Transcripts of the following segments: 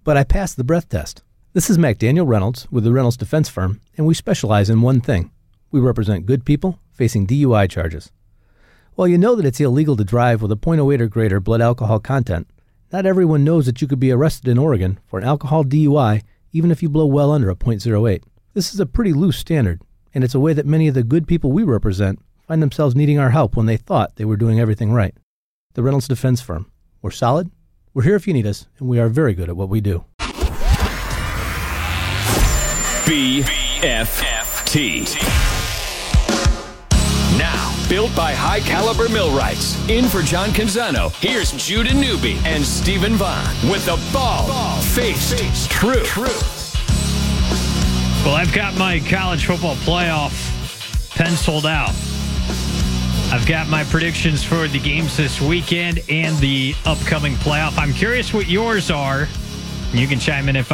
but I passed the breath test. This is McDaniel Reynolds with the Reynolds Defense Firm, and we specialize in one thing. We represent good people facing DUI charges. While you know that it's illegal to drive with a .08 or greater blood alcohol content, not everyone knows that you could be arrested in Oregon for an alcohol DUI even if you blow well under a .08. This is a pretty loose standard, and it's a way that many of the good people we represent find themselves needing our help when they thought they were doing everything right. The Reynolds Defense Firm. We're solid, we're here if you need us, and we are very good at what we do. BFFT. Now, built by High Caliber Millwrights. In for John Canzano, here's Judah Newby and Stephen Vaughn with the bald-faced truth. Well, I've got my college football playoff penciled out. I've got my predictions for the games this weekend and the upcoming playoff. I'm curious what yours are. You can chime in at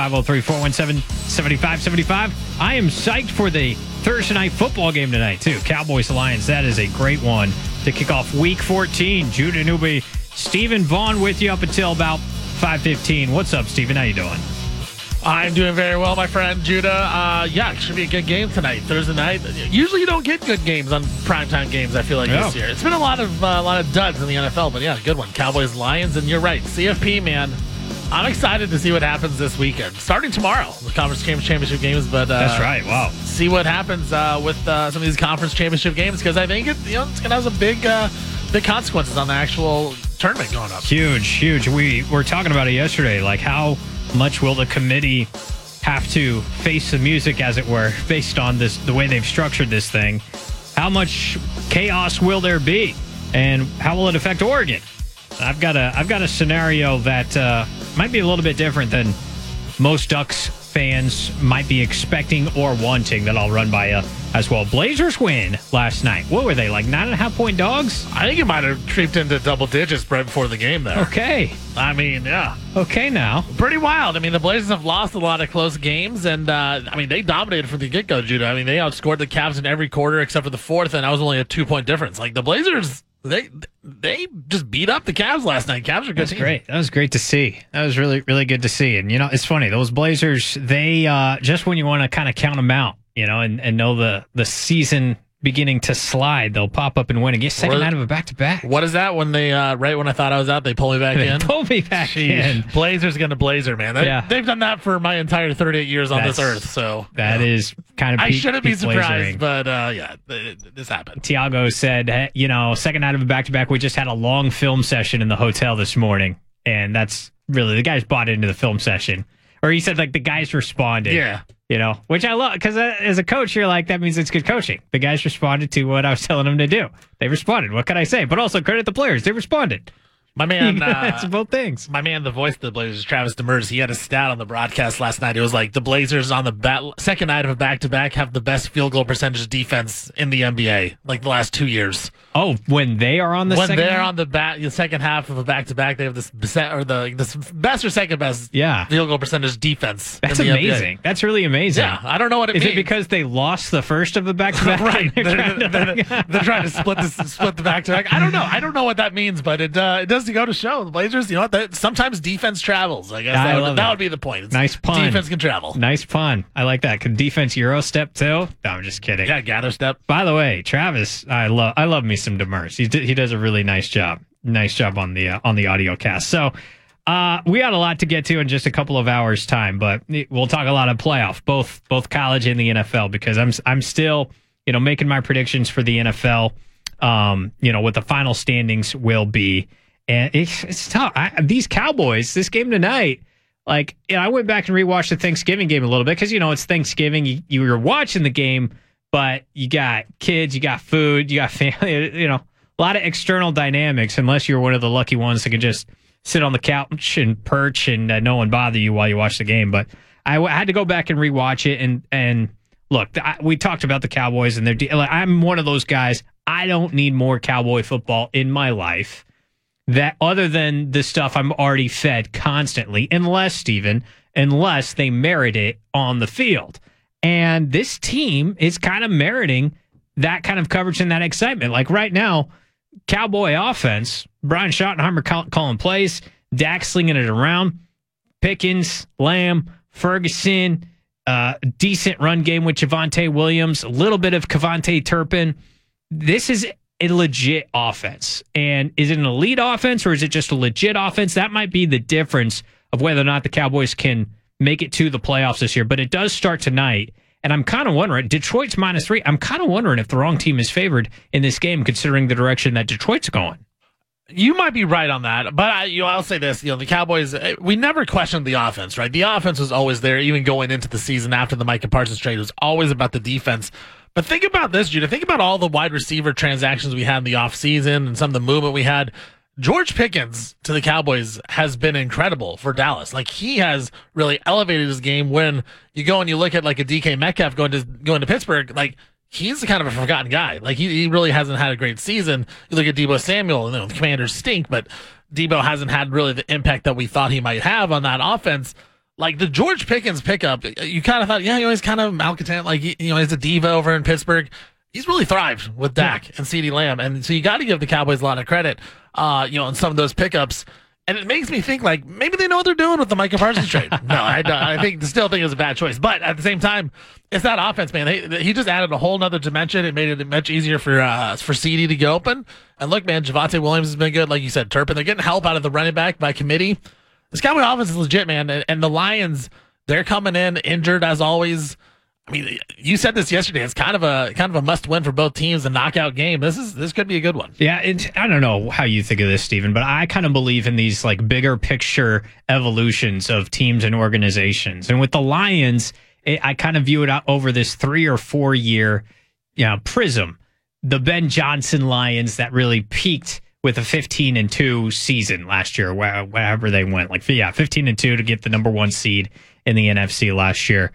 503-417-7575. I am psyched for the Thursday night football game tonight, too. Cowboys-Lions, that is a great one to kick off Week 14. Judah Newby, Stephen Vaughn with you up until about 5:15. What's up, Stephen? How you doing? I'm doing very well, my friend Judah. Yeah, it should be a good game tonight, Thursday night. Usually you don't get good games on primetime games, I feel like, this year. It's been a lot of duds in the NFL, but yeah, good one. Cowboys-Lions, and you're right. CFP, man. I'm excited to see what happens this weekend. Starting tomorrow, the Conference Championship games. But that's right. Wow. See what happens with some of these Conference Championship games, because I think it's going to have some big consequences on the actual tournament going up. Huge. We were talking about it yesterday. Like, how much will the committee have to face the music, as it were, based on the way they've structured this thing? How much chaos will there be, and how will it affect Oregon? I've got a scenario that might be a little bit different than most Ducks fans might be expecting or wanting, that I'll run by you as well. Blazers win last night. What were they, like 9.5-point dogs? I think it might have creeped into double digits right before the game there. Okay. I mean, yeah. Okay now. Pretty wild. I mean, the Blazers have lost a lot of close games, and they dominated from the get-go, Judah. I mean, they outscored the Cavs in every quarter except for the fourth, and that was only a 2-point difference. Like, the Blazers... They just beat up the Cavs last night. Cavs are good. That's great. That was great to see. That was really, really good to see. And, it's funny. Those Blazers, they just when you want to kind of count them out, and know the season beginning to slide, they'll pop up and win and get second out of a back-to-back. What is that when they, right when I thought I was out, they pull me back in? Pull me back in. Blazers going to Blazer, man. They've done that for my entire 38 years on this earth. So that is kind of I shouldn't be surprised, blazering. But this happened. Tiago said, second out of a back-to-back, we just had a long film session in the hotel this morning. And that's really, the guys bought into the film session. Or he said, like, the guys responded. Yeah. Which I love, because as a coach, you're like, that means it's good coaching. The guys responded to what I was telling them to do. They responded. What can I say? But also credit the players. They responded. My man, it's both things. My man, the voice of the Blazers, Travis Demers, he had a stat on the broadcast last night. It was like the Blazers on the second night of a back-to-back have the best field goal percentage defense in the NBA, like the last 2 years. Oh, when they are on the second half? On the second half of a back-to-back, they have this best or second best field goal percentage defense. That's in the amazing. NBA. That's really amazing. Yeah, I don't know what it means. Is it because they lost the first of the back-to-back? Right. They're trying to split the back-to-back. I don't know. I don't know what that means, but it does go to show the Blazers. Sometimes defense travels. I guess that would be the point. Nice pun. Defense can travel. Nice pun. I like that. Can defense Euro step too? No, I'm just kidding. Yeah, gather step. By the way, Travis, I love me some Demers. He does a really nice job. Nice job on the audio cast. So we got a lot to get to in just a couple of hours time, but we'll talk a lot of playoff, both college and the NFL, because I'm still making my predictions for the NFL. What the final standings will be. And it's tough. These Cowboys, this game tonight, I went back and rewatched the Thanksgiving game a little bit because, it's Thanksgiving. You were watching the game, but you got kids, you got food, you got family, a lot of external dynamics, unless you're one of the lucky ones that can just sit on the couch and perch and no one bother you while you watch the game. But I had to go back and rewatch it. And look, we talked about the Cowboys, and I'm one of those guys. I don't need more Cowboy football in my life. That other than the stuff I'm already fed constantly, unless they merit it on the field. And this team is kind of meriting that kind of coverage and that excitement. Like right now, Cowboy offense, Brian Schottenheimer calling plays, Dak slinging it around. Pickens, Lamb, Ferguson, decent run game with Javonte Williams, a little bit of Kevontae Turpin. This is a legit offense. And is it an elite offense or is it just a legit offense? That might be the difference of whether or not the Cowboys can make it to the playoffs this year. But it does start tonight. And I'm kind of wondering, Detroit's -3. I'm kind of wondering if the wrong team is favored in this game, considering the direction that Detroit's going. You might be right on that, but I'll say this: the Cowboys, we never questioned the offense, right? The offense was always there, even going into the season after the Micah Parsons trade. It was always about the defense. But think about this, Judah. Think about all the wide receiver transactions we had in the offseason and some of the movement we had. George Pickens to the Cowboys has been incredible for Dallas. Like, he has really elevated his game. When you go and you look at like a DK Metcalf going to Pittsburgh, like, he's kind of a forgotten guy. Like, he really hasn't had a great season. You look at Deebo Samuel, the Commanders stink, but Deebo hasn't had really the impact that we thought he might have on that offense. Like, the George Pickens pickup, you kind of thought, he's kind of malcontent. Like, he's a diva over in Pittsburgh. He's really thrived with Dak and CeeDee Lamb. And so you got to give the Cowboys a lot of credit, on some of those pickups. And it makes me think, like, maybe they know what they're doing with the Micah Parsons trade. No, I still think it was a bad choice. But at the same time, it's that offense, man. He just added a whole nother dimension. It made it much easier for CeeDee to get open. And look, man, Javonte Williams has been good. Like you said, Turpin. They're getting help out of the running back by committee. This Cowboy offense is legit, man. And the Lions, they're coming in injured as always. I mean, you said this yesterday. It's kind of a must-win for both teams, a knockout game. This could be a good one. Yeah, I don't know how you think of this, Steven, but I kind of believe in these like bigger picture evolutions of teams and organizations. And with the Lions, I kind of view it out over this 3 or 4 year prism. The Ben Johnson Lions that really peaked with a 15-2 season last year, wherever they went. 15-2 to get the number 1 seed in the NFC last year.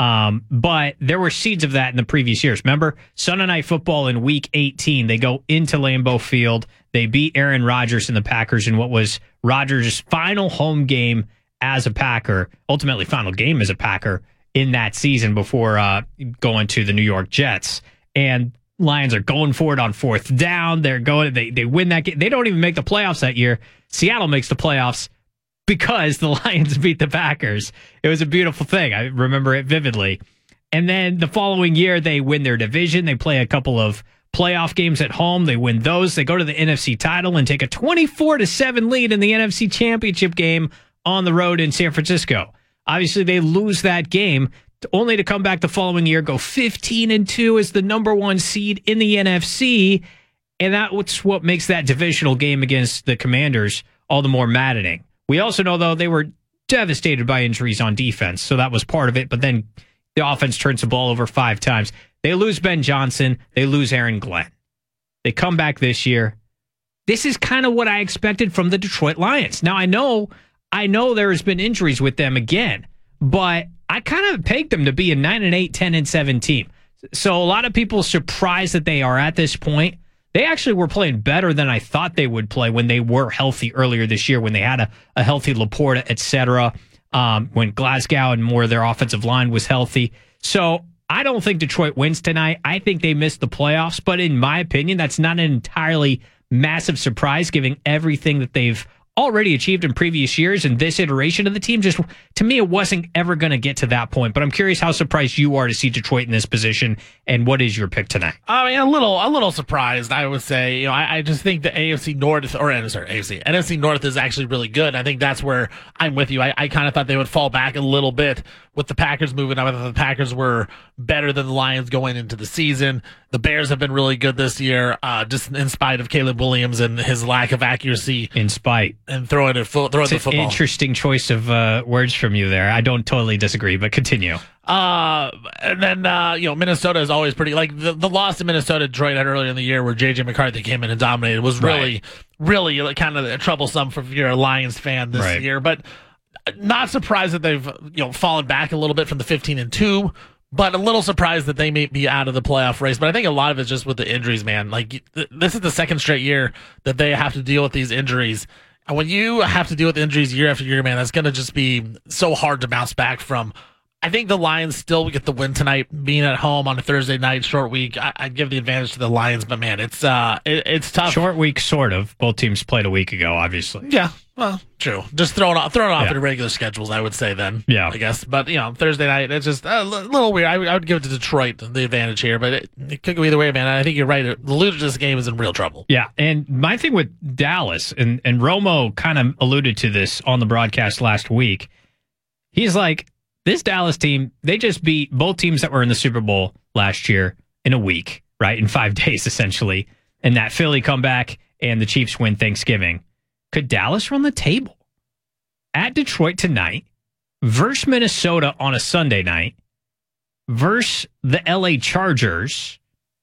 But there were seeds of that in the previous years. Remember, Sunday Night Football in Week 18, they go into Lambeau Field. They beat Aaron Rodgers and the Packers in what was Rodgers' final home game as a Packer, ultimately final game as a Packer in that season before going to the New York Jets. And Lions are going for it on 4th down. They win that game. They don't even make the playoffs that year. Seattle makes the playoffs because the Lions beat the Packers. It was a beautiful thing. I remember it vividly. And then the following year, they win their division. They play a couple of playoff games at home. They win those. They go to the NFC title and take a 24-7 lead in the NFC Championship game on the road in San Francisco. Obviously, they lose that game only to come back the following year, go 15-2 as the number 1 seed in the NFC. And that's what makes that divisional game against the Commanders all the more maddening. We also know, though, they were devastated by injuries on defense, so that was part of it. But then the offense turns the ball over 5 times. They lose Ben Johnson. They lose Aaron Glenn. They come back this year. This is kind of what I expected from the Detroit Lions. Now, I know there has been injuries with them again, but I kind of pegged them to be a 9-8, 10-7 team. So a lot of people surprised that they are at this point. They actually were playing better than I thought they would play when they were healthy earlier this year, when they had a healthy Laporta, et cetera, when Glasgow and more of their offensive line was healthy. So I don't think Detroit wins tonight. I think they missed the playoffs, but in my opinion, that's not an entirely massive surprise, given everything that they've already achieved in previous years, and this iteration of the team, just to me, it wasn't ever going to get to that point. But I'm curious how surprised you are to see Detroit in this position, and what is your pick tonight? I mean, a little surprised, I would say. I just think the NFC North is actually really good. I think that's where I'm with you. I kind of thought they would fall back a little bit with the Packers moving up. I thought the Packers were better than the Lions going into the season. The Bears have been really good this year, just in spite of Caleb Williams and his lack of accuracy. In spite. And throwing the football. It's an interesting choice of words from you there. I don't totally disagree, but continue. And then, Minnesota is always pretty, like the loss to Minnesota Detroit had earlier in the year where J.J. McCarthy came in and dominated was really kind of troublesome if you're a Lions fan this year. But not surprised that they've, fallen back a little bit from the 15-2. But a little surprised that they may be out of the playoff race. But I think a lot of it's just with the injuries, man. Like, this is the second straight year that they have to deal with these injuries. And when you have to deal with injuries year after year, man, that's going to just be so hard to bounce back from. I think the Lions still get the win tonight, being at home on a Thursday night, short week. I'd give the advantage to the Lions, but man, it's tough. Short week, sort of. Both teams played a week ago, obviously. Yeah, well, true. Just throw it off in regular schedules, I would say then. Yeah, I guess. But Thursday night, it's just a little weird. I would give it to Detroit the advantage here, but it could go either way, man. I think you're right. The loser of this game is in real trouble. Yeah, and my thing with Dallas, and Romo kind of alluded to this on the broadcast last week. He's like, this Dallas team, they just beat both teams that were in the Super Bowl last year in a week, right? In 5 days, essentially. And that Philly comeback and the Chiefs win Thanksgiving. Could Dallas run the table? At Detroit tonight, versus Minnesota on a Sunday night, versus the LA Chargers,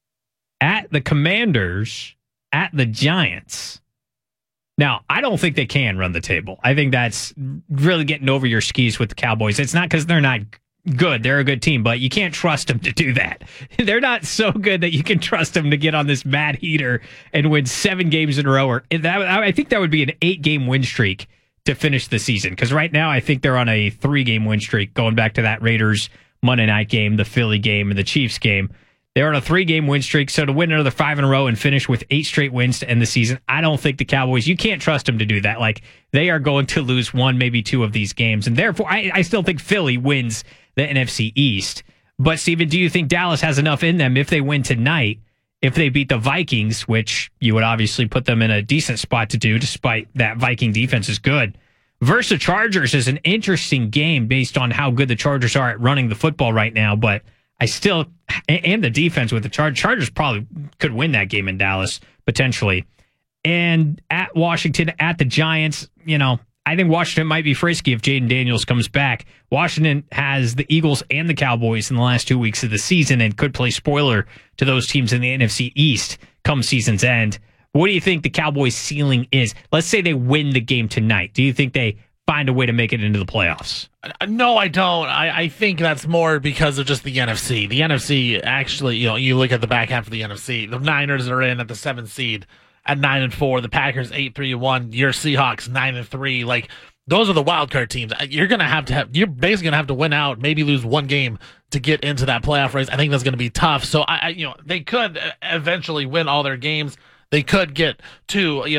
at the Commanders, at the Giants. Now, I don't think they can run the table. I think that's really getting over your skis with the Cowboys. It's not because they're not good. They're a good team, but you can't trust them to do that. They're not so good that you can trust them to get on this mad heater and win 7 games in a row. I think that would be an 8-game win streak to finish the season, because right now I think they're on a 3-game win streak going back to that Raiders Monday night game, the Philly game, and the Chiefs game. They're on a 3-game win streak, so to win another 5 in a row and finish with 8 straight wins to end the season, I don't think the Cowboys, you can't trust them to do that. Like, they are going to lose 1, maybe 2 of these games, and therefore I still think Philly wins the NFC East. But, Steven, do you think Dallas has enough in them if they win tonight, if they beat the Vikings, which you would obviously put them in a decent spot to do, despite that Viking defense is good? Versus the Chargers is an interesting game based on how good the Chargers are at running the football right now, but I still, and the defense with the Chargers probably could win that game in Dallas, potentially. And at Washington, at the Giants, I think Washington might be frisky if Jaden Daniels comes back. Washington has the Eagles and the Cowboys in the last 2 weeks of the season and could play spoiler to those teams in the NFC East come season's end. What do you think the Cowboys' ceiling is? Let's say they win the game tonight. Do you think they find a way to make it into the playoffs? No, I don't. I think that's more because of just the NFC. The NFC, actually, you look at the back half of the NFC. The Niners are in at the 7th seed at 9-4. The Packers 8-3-1. Your Seahawks 9-3. Like, those are the wild card teams. You're basically gonna have to win out, maybe lose 1 game to get into that playoff race. I think that's gonna be tough. So they could eventually win all their games. They could get to a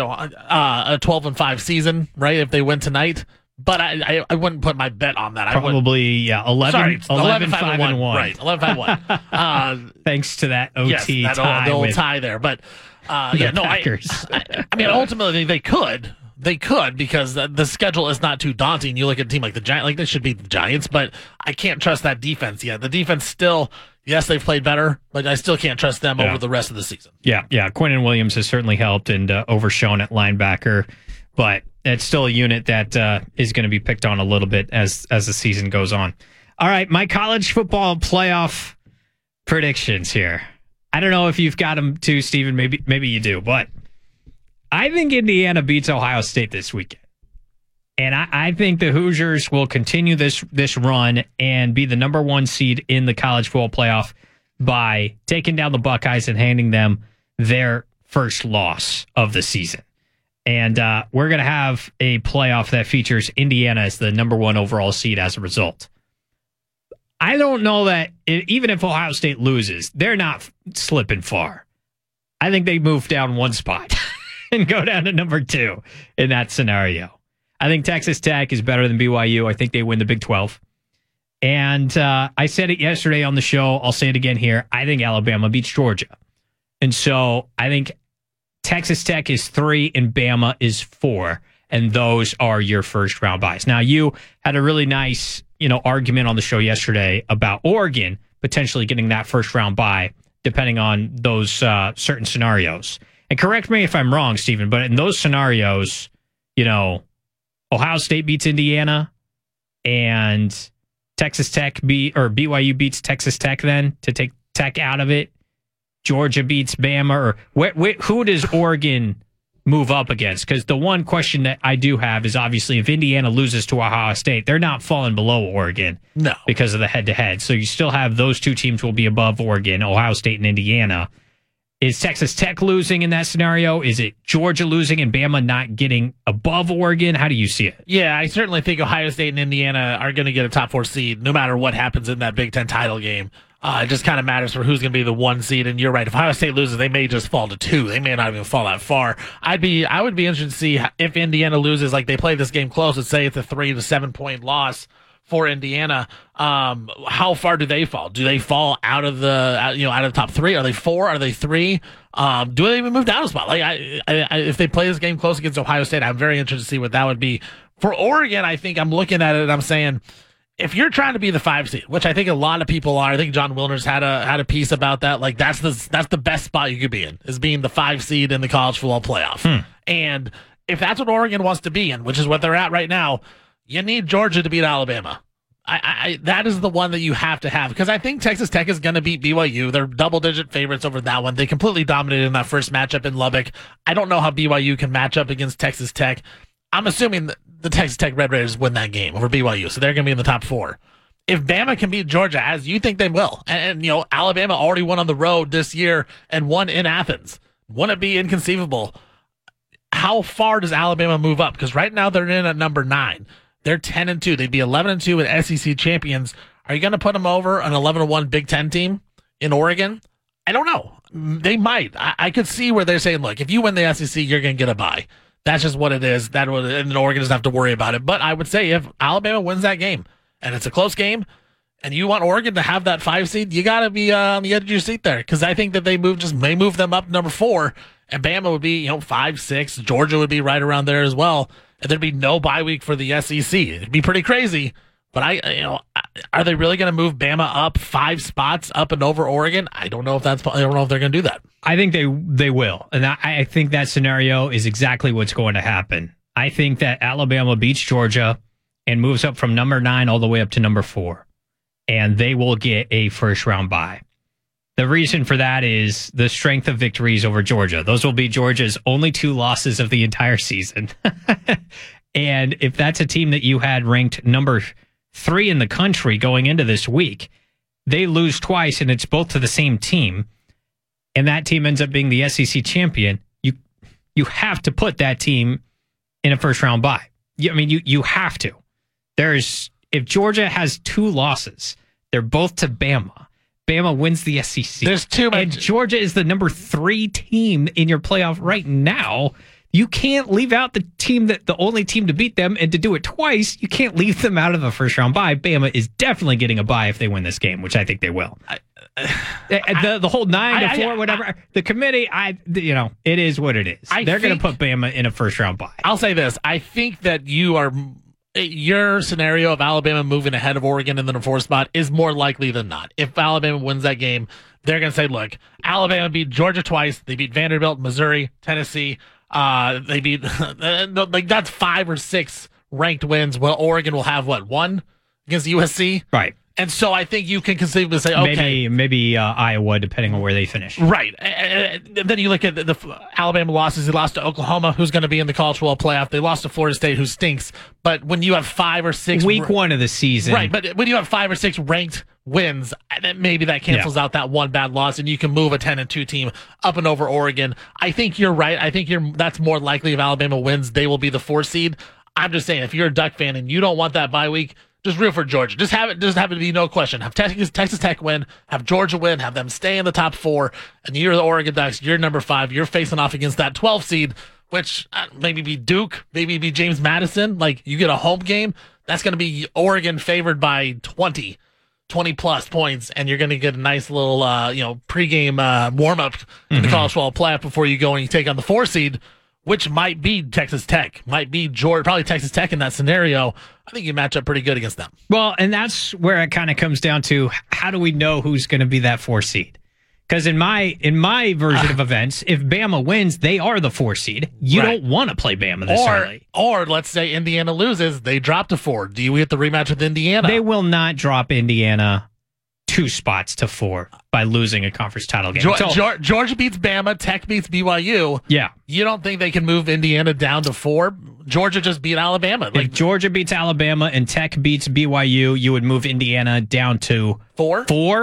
12-5 season, right? If they win tonight. But I wouldn't put my bet on that. Probably 11-5-1. Right, 11-5-1. Thanks to that OT tie. The old tie there. But Packers. I mean, ultimately they could. They could, because the schedule is not too daunting. You look at a team like the Giants, like they should beat the Giants, but I can't trust that defense yet. The defense still, yes, they've played better, but I still can't trust them over the rest of the season. Yeah. Quinnen Williams has certainly helped and overshown at linebacker, but it's still a unit that is going to be picked on a little bit as the season goes on. All right, my college football playoff predictions here. I don't know if you've got them too, Steven. Maybe you do, but I think Indiana beats Ohio State this weekend. And I think the Hoosiers will continue this run and be the number 1 seed in the college football playoff by taking down the Buckeyes and handing them their first loss of the season. And we're going to have a playoff that features Indiana as the number 1 overall seed as a result. I don't know that even if Ohio State loses, they're not slipping far. I think they move down 1 spot and go down to number 2 in that scenario. I think Texas Tech is better than BYU. I think they win the Big 12. And I said it yesterday on the show. I'll say it again here. I think Alabama beats Georgia. And so I think Texas Tech is 3 and Bama is 4. And those are your first round buys. Now, you had a really nice argument on the show yesterday about Oregon potentially getting that first round bye, depending on those certain scenarios. And correct me if I'm wrong, Steven, but in those scenarios, Ohio State beats Indiana and Texas Tech BYU beats Texas Tech then to take Tech out of it. Georgia beats Bama, or who does Oregon move up against? Because the one question that I do have is obviously if Indiana loses to Ohio State, they're not falling below Oregon. No. Because of the head-to-head. So you still have those 2 teams will be above Oregon, Ohio State and Indiana. Is Texas Tech losing in that scenario? Is it Georgia losing and Bama not getting above Oregon? How do you see it? Yeah, I certainly think Ohio State and Indiana are going to get a top 4 seed no matter what happens in that Big Ten title game. It just kind of matters for who's going to be the 1 seed. And you're right, if Ohio State loses, they may just fall to 2. They may not even fall that far. I would be interested to see if Indiana loses, like they play this game close, let's say it's a 3 to 7 point loss for Indiana. How far do they fall? Do they fall out of the top 3? Are they 4? Are they 3? Do they even move down a spot? Like if they play this game close against Ohio State, I'm very interested to see what that would be. For Oregon, I think I'm looking at it and I'm saying, if you're trying to be the 5 seed, which I think a lot of people are, I think John Wilner's had a piece about that. Like that's the best spot you could be in, is being the 5 seed in the college football playoff. And if that's what Oregon wants to be in, which is what they're at right now, you need Georgia to beat Alabama. That is the one that you have to have, because I think Texas Tech is going to beat BYU. They're double-digit favorites over that one. They completely dominated in that first matchup in Lubbock. I don't know how BYU can match up against Texas Tech. I'm assuming that the Texas Tech Red Raiders win that game over BYU, so they're going to be in the top 4. If Bama can beat Georgia, as you think they will, and Alabama already won on the road this year and won in Athens, wouldn't it be inconceivable? How far does Alabama move up? Because right now they're in at number 9. They're 10-2. They'd be 11-2 with SEC champions. Are you going to put them over an 11-1 Big Ten team in Oregon? I don't know. They might. I could see where they're saying, look, if you win the SEC, you're going to get a bye. That's just what it is. And Oregon doesn't have to worry about it. But I would say if Alabama wins that game, and it's a close game, and you want Oregon to have that 5 seed, you got to be on the edge of your seat there, because I think that they may move them up to number 4, and Bama would be 5, 6. Georgia would be right around there as well. And there'd be no bye week for the SEC. It'd be pretty crazy. But are they really going to move Bama up 5 spots up and over Oregon? I don't know if they're going to do that. I think they will. And I think that scenario is exactly what's going to happen. I think that Alabama beats Georgia and moves up from number 9 all the way up to number 4. And they will get a first round bye. The reason for that is the strength of victories over Georgia. Those will be Georgia's only 2 losses of the entire season. And if that's a team that you had ranked number 3 in the country going into this week, they lose twice and it's both to the same team, and that team ends up being the SEC champion, you have to put that team in a first round bye. You have to. If Georgia has 2 losses, they're both to Bama. Bama wins the SEC. There's too much. And Georgia is the number 3 team in your playoff right now. You can't leave out the only team to beat them, and to do it twice, you can't leave them out of a first round bye. Bama is definitely getting a bye if they win this game, which I think they will. The whole 9-4, whatever. The committee, it is what it is. They're going to put Bama in a first round bye. I'll say this: I think that your scenario of Alabama moving ahead of Oregon in the 4 spot is more likely than not. If Alabama wins that game, they're going to say, look, Alabama beat Georgia twice. They beat Vanderbilt, Missouri, Tennessee. They beat, that's 5 or 6 ranked wins. Well, Oregon will have, 1 against USC? Right. And so I think you can conceivably say, okay. Maybe Iowa, depending on where they finish. Right. And then you look at the Alabama losses. They lost to Oklahoma, who's going to be in the college football playoff. They lost to Florida State, who stinks. But when you have 5 or 6... Week 1 of the season. Right, but when you have 5 or 6 ranked wins, then maybe that cancels out that 1 bad loss, and you can move a 10-2 team up and over Oregon. I think you're right. I think that's more likely. If Alabama wins, they will be the 4 seed. I'm just saying, if you're a Duck fan and you don't want that bye week, just root for Georgia. Just have it be no question. Have Texas Tech win, have Georgia win, have them stay in the top 4, and you're the Oregon Ducks. You're number 5. You're facing off against that 12 seed, which maybe be Duke, maybe be James Madison. Like, you get a home game, that's going to be Oregon favored by 20 plus points, and you're going to get a nice little pregame warm up in the college football playoff before you go and you take on the 4 seed, which might be Texas Tech, might be Georgia, probably Texas Tech in that scenario. I think you match up pretty good against them. Well, and that's where it kind of comes down to, how do we know who's going to be that 4 seed? Because in my version of events, if Bama wins, they are the 4 seed. You don't want to play Bama this early. Or let's say Indiana loses, they drop to 4. Do you get the rematch with Indiana? They will not drop Indiana 2 spots to 4 by losing a conference title game. Georgia beats Bama, Tech beats BYU. Yeah. You don't think they can move Indiana down to 4? Georgia just beat Alabama. If Georgia beats Alabama and Tech beats BYU, you would move Indiana down to 4?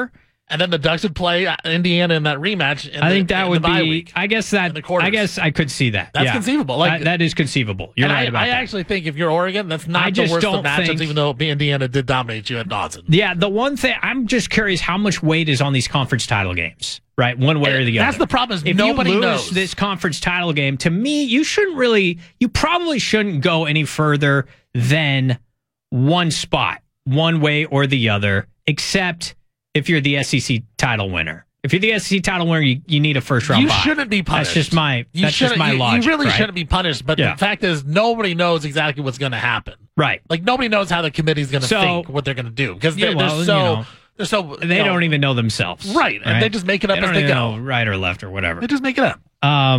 And then the Ducks would play Indiana in that rematch. I think that would be. Week, I guess I could see that. That's conceivable. Like that is conceivable. You're right about that. I actually think if you're Oregon, that's not the worst of matchups, even though Indiana did dominate you at Dawson. Yeah, the one thing I'm just curious how much weight is on these conference title games, right? One way or the other. That's the problem. Is if nobody you lose knows this conference title game. To me, you probably shouldn't go any further than one spot, one way or the other, except if you're the SEC title winner. If you're the SEC title winner, you need a first round bye. You shouldn't be punished. That's just my logic. You really right? shouldn't be punished. But the fact is, nobody knows exactly what's going to happen. Right. Like nobody knows how the committee's going to think what they're going to do because they don't even know themselves. Right. And they just make it up as they go. Right or left or whatever. They just make it up.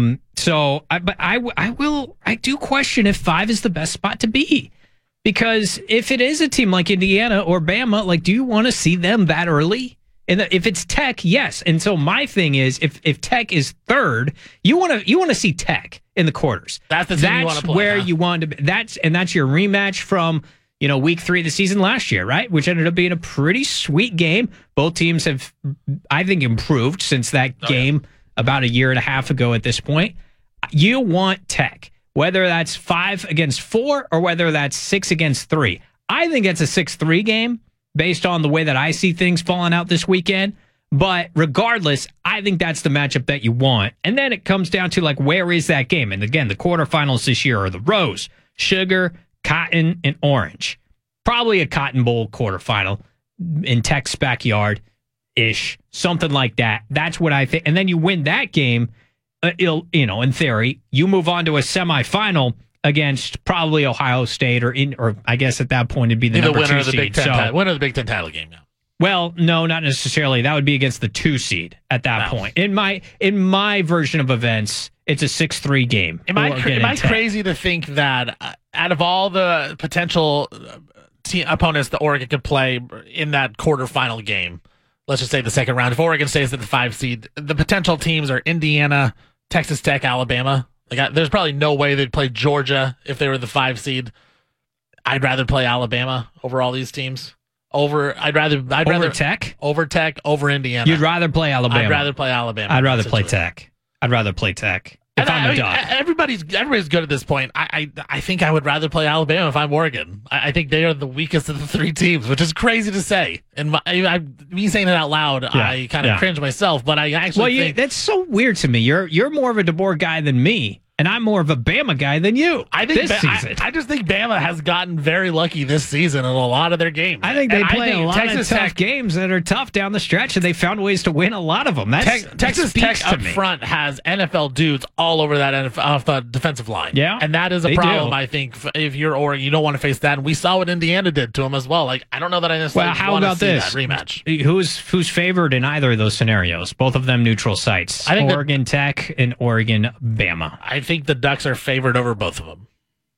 I do question if 5 is the best spot to be. Because if it is a team like Indiana or Bama, like, do you want to see them that early? And if it's Tech, yes. And so my thing is, if Tech is third, you want to see Tech in the quarters. That's the team you want to play. Where you want to be. That's your rematch from week 3 of the season last year, right? Which ended up being a pretty sweet game. Both teams have, I think, improved since that game about a year and a half ago. At this point, you want Tech. Whether that's 5 against 4 or whether that's 6 against 3. I think it's a 6-3 game based on the way that I see things falling out this weekend. But regardless, I think that's the matchup that you want. And then it comes down to, like, where is that game? And again, the quarterfinals this year are the Rose, Sugar, Cotton, and Orange. Probably a Cotton Bowl quarterfinal in Tech's backyard-ish, something like that. That's what I think. And then you win that game. In theory, you move on to a semifinal against probably Ohio State, or I guess at that point it'd be the number 2 seed. Winner of the Big Ten title game. Yeah. Well, no, not necessarily. That would be against the 2 seed at that point. In my version of events, it's a 6-3 game. Am I crazy to think that out of all the potential opponents that Oregon could play in that quarterfinal game, let's just say the second round, if Oregon stays at the 5 seed, the potential teams are Indiana, Texas Tech, Alabama. There's probably no way they'd play Georgia if they were the 5 seed. I'd rather play Alabama over all these teams. Over Tech? Over Tech, over Indiana. You'd rather play Alabama. I'd rather play Alabama. I'd rather play Tech. If I'm a Duck. Everybody's good at this point. I think I would rather play Alabama if I'm Oregon. I think they are the weakest of the 3 teams, which is crazy to say. And me saying it out loud, I kind of cringe myself. But I actually think that's so weird to me. You're more of a DeBoer guy than me. And I'm more of a Bama guy than you. I just think Bama has gotten very lucky this season in a lot of their games. I think they play a lot of tough games that are tough down the stretch, and they found ways to win a lot of them. Texas Tech up front has NFL dudes all over that off the defensive line. Yeah, and that is a problem. I think if you're Oregon, you don't want to face that. And we saw what Indiana did to them as well. Like, I don't know that I necessarily want to see that rematch. Who's favored in either of those scenarios? Both of them neutral sites. I think Oregon Tech and Oregon Bama. I think the Ducks are favored over both of them.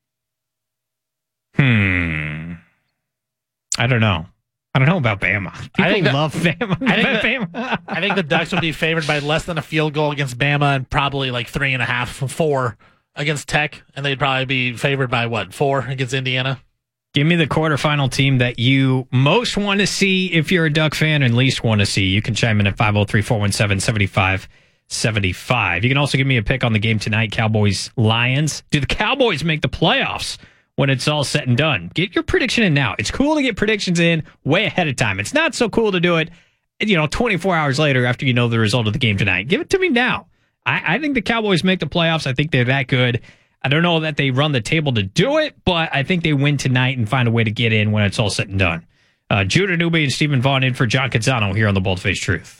I don't know about Bama. People love Bama. I think the Ducks would be favored by less than a field goal against Bama and probably like 3.5, 4 against Tech. And they'd probably be favored by 4 against Indiana. Give me the quarterfinal team that you most want to see if you're a Duck fan and least want to see. You can chime in at 503-417-7575. You can also give me a pick on the game tonight, Cowboys-Lions. Do the Cowboys make the playoffs when it's all said and done? Get your prediction in now. It's cool to get predictions in way ahead of time. It's not so cool to do it, 24 hours later after you know the result of the game tonight. Give it to me now. I think the Cowboys make the playoffs. I think they're that good. I don't know that they run the table to do it, but I think they win tonight and find a way to get in when it's all said and done. Judah Newby and Stephen Vaughn in for John Canzano here on The Bald-Faced Truth.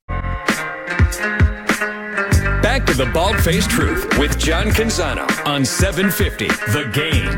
Back to The Bald-Faced Truth with John Canzano on 750 The Game.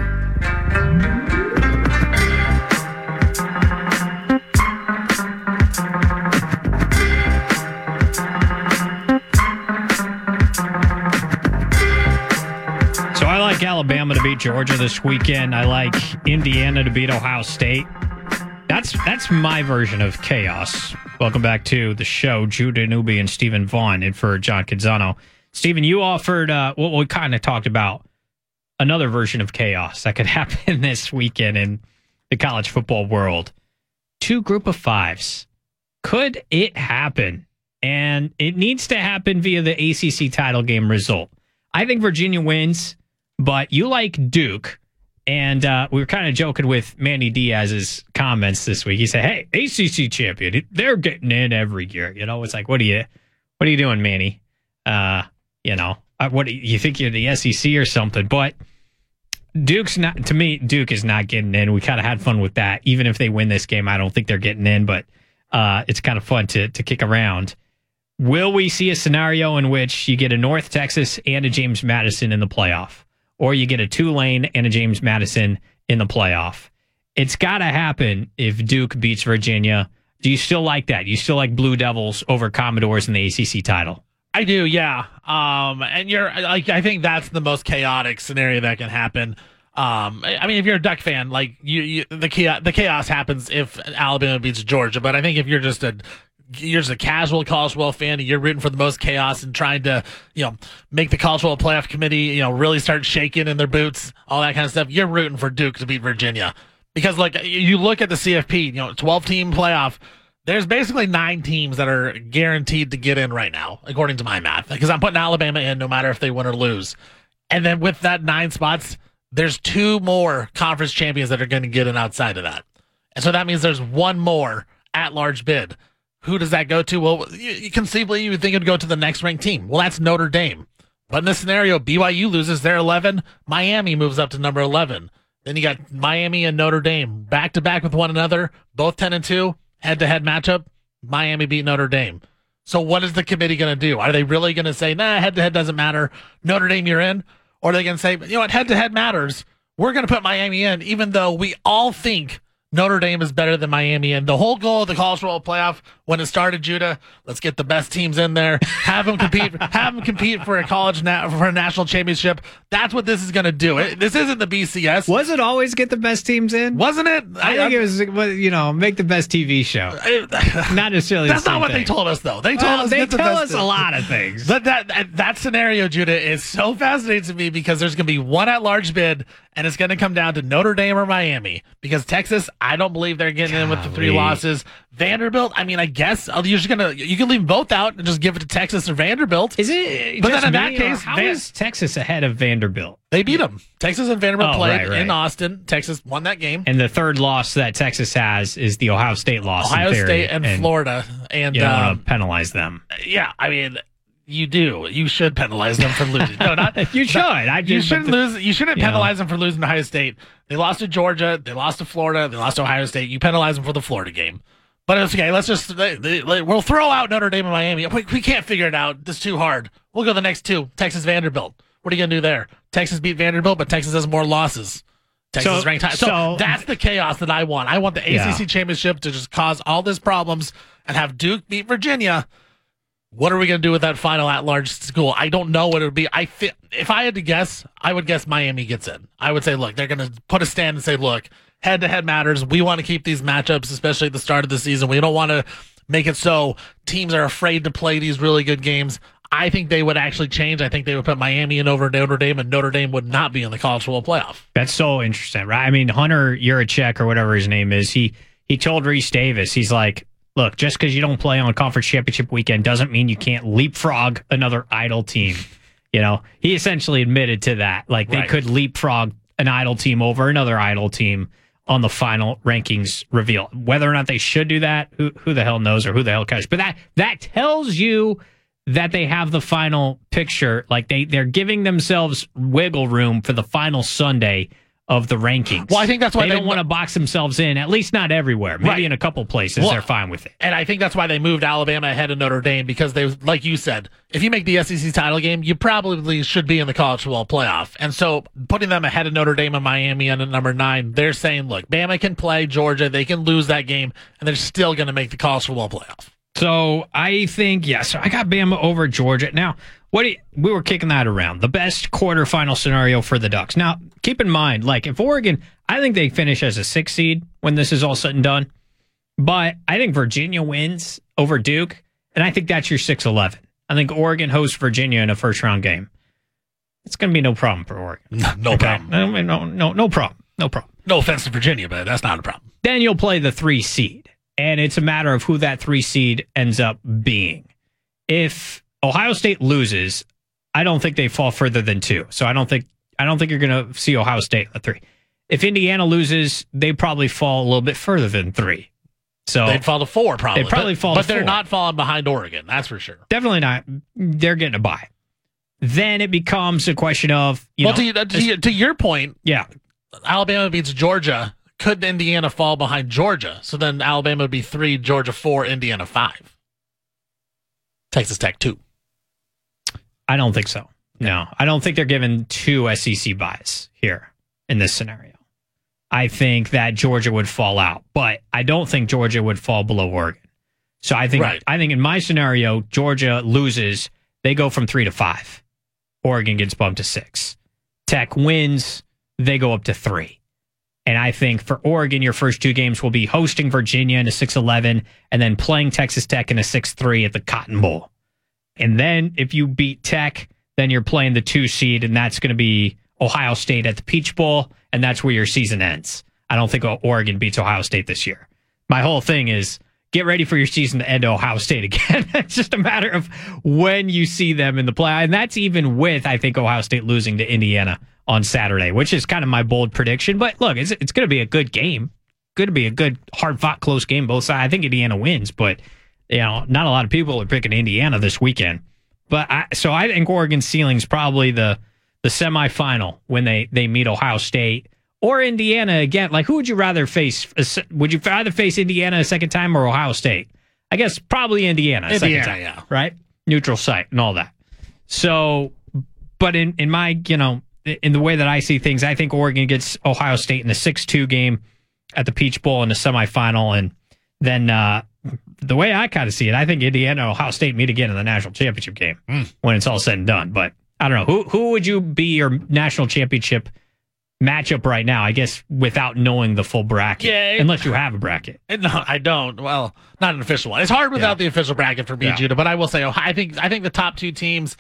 So I like Alabama to beat Georgia this weekend. I like Indiana to beat Ohio State. That's my version of chaos. Welcome back to the show. Judah Newby and Stephen Vaughn in for John Canzano. Stephen, you offered what we kind of talked about, another version of chaos that could happen this weekend in the college football world. 2 group of 5s Could it happen? And it needs to happen via the ACC title game result. I think Virginia wins, but you like Duke. And we were kind of joking with Manny Diaz's comments this week. He said, "Hey, ACC champion, they're getting in every year." It's like, what are you doing, Manny? What do you think you're the SEC or something? But Duke's not. To me, Duke is not getting in. We kind of had fun with that. Even if they win this game, I don't think they're getting in. But it's kind of fun to kick around. Will we see a scenario in which you get a North Texas and a James Madison in the playoff? Or you get a Tulane and a James Madison in the playoff? It's got to happen if Duke beats Virginia. Do you still like that? You still like Blue Devils over Commodores in the ACC title? I do, yeah. And I think that's the most chaotic scenario that can happen. I mean, if you're a Duck fan, like the chaos happens if Alabama beats Georgia. But I think if you're just a casual college football fan and you're rooting for the most chaos and trying to, make the college football playoff committee, really start shaking in their boots, all that kind of stuff, you're rooting for Duke to beat Virginia. Because, you look at the CFP, 12-team playoff, there's basically 9 teams that are guaranteed to get in right now, according to my math, because I'm putting Alabama in no matter if they win or lose. And then with that 9 spots, there's 2 more conference champions that are going to get in outside of that. And so that means there's 1 more at-large bid. Who does that go to? Well, conceivably, you would think it would go to the next ranked team. Well, that's Notre Dame. But in this scenario, BYU loses their 11. Miami moves up to number 11. Then you got Miami and Notre Dame back-to-back with one another, both 10-2, head-to-head matchup. Miami beat Notre Dame. So what is the committee going to do? Are they really going to say, nah, head-to-head doesn't matter, Notre Dame, you're in? Or are they going to say, head-to-head matters. We're going to put Miami in, even though we all think Notre Dame is better than Miami. And the whole goal of the college football playoff, when it started, Judah, let's get the best teams in there, have them compete for a for a national championship. That's what this is going to do. This isn't the BCS. Was it always get the best teams in? Wasn't it? I think it was, make the best TV show. Not necessarily. That's not what thing. They told us, though. They told us they tell us a lot of things. But that scenario, Judah, is so fascinating to me because there's going to be one at-large bid, and it's going to come down to Notre Dame or Miami. Because Texas, I don't believe they're getting in with the 3 losses. Vanderbilt, I mean, I guess you can leave both out and just give it to Texas or Vanderbilt. Is it? But then in that case, how is Texas ahead of Vanderbilt? They beat them. Texas and Vanderbilt played in Austin. Texas won that game. And the third loss that Texas has is the Ohio State loss. Ohio State and Florida. And you don't want to penalize them. Yeah, I mean, you do. You should penalize them for losing. No, not you should. You shouldn't lose. You shouldn't penalize them for losing to Ohio State. They lost to Georgia. They lost to Florida. They lost to Ohio State. You penalize them for the Florida game. But it's okay. Let's just we'll throw out Notre Dame and Miami. We can't figure it out. This is too hard. We'll go to the next 2. Texas Vanderbilt. What are you gonna do there? Texas beat Vanderbilt, but Texas has more losses. Texas is ranked high. So that's the chaos that I want. I want the ACC championship to just cause all these problems and have Duke beat Virginia. What are we going to do with that final at-large school? I don't know what it would be. If I had to guess, I would guess Miami gets in. I would say, look, they're going to put a stand and say, look, head-to-head matters. We want to keep these matchups, especially at the start of the season. We don't want to make it so teams are afraid to play these really good games. I think they would actually change. I think they would put Miami in over Notre Dame, and Notre Dame would not be in the college football playoff. That's so interesting, right? I mean, Hunter Yurachek, or whatever his name is, he told Reese Davis, he's like, look, just because you don't play on conference championship weekend doesn't mean you can't leapfrog another idle team. He essentially admitted to that. Like, they could leapfrog an idle team over another idle team on the final rankings reveal. Whether or not they should do that, who the hell knows, or who the hell cares. But that tells you that they have the final picture. Like, they're giving themselves wiggle room for the final Sunday of the rankings. Well, I think that's why they don't want to box themselves in, at least not everywhere. Maybe in a couple places they're fine with it. And I think that's why they moved Alabama ahead of Notre Dame, because they, like you said, if you make the SEC title game, you probably should be in the college football playoff. And so putting them ahead of Notre Dame and Miami and at number 9, they're saying, look, Bama can play Georgia, they can lose that game, and they're still going to make the college football playoff. So I think, so I got Bama over Georgia. Now, we were kicking that around. The best quarterfinal scenario for the Ducks. Now, keep in mind, like, if Oregon, I think they finish as a 6 seed when this is all said and done. But I think Virginia wins over Duke, and I think that's your 6-11. I think Oregon hosts Virginia in a first-round game. It's going to be no problem for Oregon. No problem. No problem. No problem. No offense to Virginia, but that's not a problem. Then you'll play the 3 seed. and it's a matter of who that 3 seed ends up being. If Ohio State loses, I don't think they fall further than 2. So I don't think you're going to see Ohio State at 3. If Indiana loses, they probably fall a little bit further than 3. So they'd fall to 4 probably. They'd probably fall to 4. But they're not falling behind Oregon, that's for sure. Definitely not. They're getting a bye. Then it becomes a question of, to your point, yeah, Alabama beats Georgia. Could Indiana fall behind Georgia? So then Alabama would be 3, Georgia 4, Indiana 5. Texas Tech 2. I don't think so. No, I don't think they're given 2 SEC byes here in this scenario. I think that Georgia would fall out, but I don't think Georgia would fall below Oregon. So I think in my scenario, Georgia loses, they go from 3 to 5. Oregon gets bumped to 6. Tech wins, they go up to 3. And I think for Oregon, your first 2 games will be hosting Virginia in a 6-11 and then playing Texas Tech in a 6-3 at the Cotton Bowl. And then if you beat Tech, then you're playing the 2 seed, and that's going to be Ohio State at the Peach Bowl, and that's where your season ends. I don't think Oregon beats Ohio State this year. My whole thing is get ready for your season to end Ohio State again. It's just a matter of when you see them in the play. And that's even with, I think, Ohio State losing to Indiana on Saturday, which is kind of my bold prediction. But look, it's going to be a good game. Going to be a good, hard-fought, close game, both sides. I think Indiana wins, but not a lot of people are picking Indiana this weekend. But I think Oregon's ceiling's probably the semifinal when they meet Ohio State or Indiana again. Like, who would you rather face? Would you rather face Indiana a second time or Ohio State? I guess probably Indiana second time, yeah. Right? Neutral site and all that. So, but in my, in the way that I see things, I think Oregon gets Ohio State in the 6-2 game at the Peach Bowl in the semifinal. And then the way I kind of see it, I think Indiana and Ohio State meet again in the national championship game when it's all said and done. But I don't know. Who would you be your national championship matchup right now? I guess without knowing the full bracket. Yeah, unless you have a bracket. No, I don't. Well, not an official one. It's hard without the official bracket for me, Judah. But I will say, I think the top 2 teams,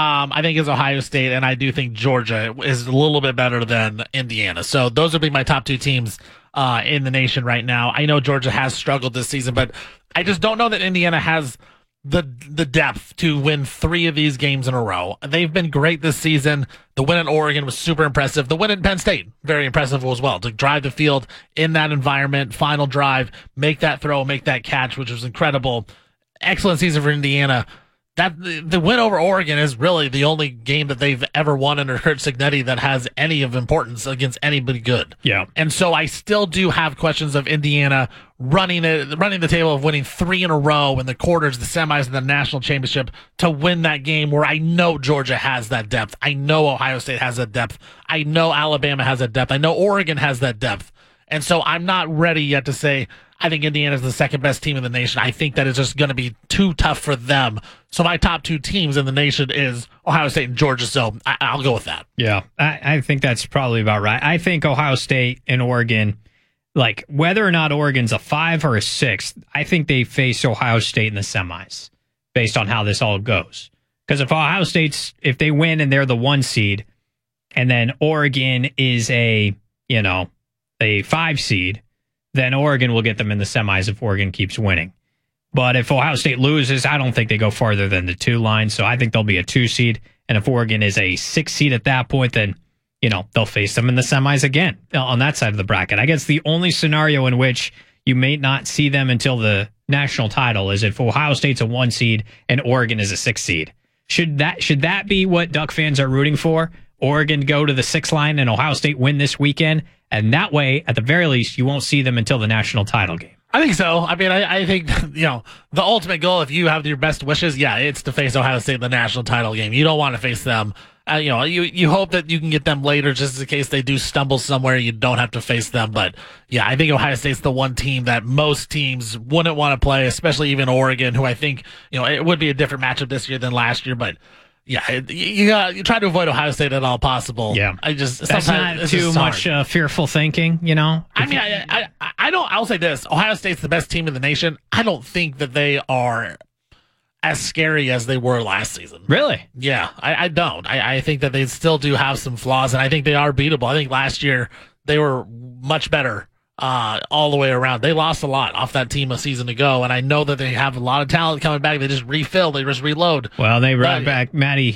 I think is Ohio State, and I do think Georgia is a little bit better than Indiana. So those would be my top 2 teams in the nation right now. I know Georgia has struggled this season, but I just don't know that Indiana has the depth to win 3 of these games in a row. They've been great this season. The win at Oregon was super impressive. The win at Penn State, very impressive as well. To drive the field in that environment, final drive, make that throw, make that catch, which was incredible. Excellent season for Indiana. That the win over Oregon is really the only game that they've ever won under Curt Cignetti that has any of importance against anybody good. Yeah. And so I still do have questions of Indiana running the table of winning 3 in a row in the quarters, the semis, and the national championship to win that game where I know Georgia has that depth. I know Ohio State has that depth. I know Alabama has that depth. I know Oregon has that depth. And so I'm not ready yet to say I think Indiana is the second best team in the nation. I think that it's just going to be too tough for them. So my top 2 teams in the nation is Ohio State and Georgia. So I'll go with that. Yeah, I think that's probably about right. I think Ohio State and Oregon, like whether or not Oregon's a 5 or a 6, I think they face Ohio State in the semis based on how this all goes. Because if they win and they're the 1 seed, and then Oregon is a 5 seed, then Oregon will get them in the semis if Oregon keeps winning. But if Ohio State loses, I don't think they go farther than the 2 line. So I think they'll be a 2 seed. And if Oregon is a 6 seed at that point, then, they'll face them in the semis again on that side of the bracket. I guess the only scenario in which you may not see them until the national title is if Ohio State's a 1 seed and Oregon is a 6 seed. Should that be what Duck fans are rooting for? Oregon go to the 6 line and Ohio State win this weekend? And that way, at the very least, you won't see them until the national title game. I think so. I mean, I think, the ultimate goal, if you have your best wishes, it's to face Ohio State in the national title game. You don't want to face them. You hope that you can get them later just in case they do stumble somewhere. You don't have to face them. But, I think Ohio State's the one team that most teams wouldn't want to play, especially even Oregon, who I think, it would be a different matchup this year than last year. But, you try to avoid Ohio State at all possible. Yeah, that's not too much fearful thinking, I mean, I don't. I'll say this: Ohio State's the best team in the nation. I don't think that they are as scary as they were last season. Really? Yeah, I don't. I think that they still do have some flaws, and I think they are beatable. I think last year they were much better all the way around. They lost a lot off that team a season ago, and I know that they have a lot of talent coming back. They just refill, they just reload. Well, they brought back Matty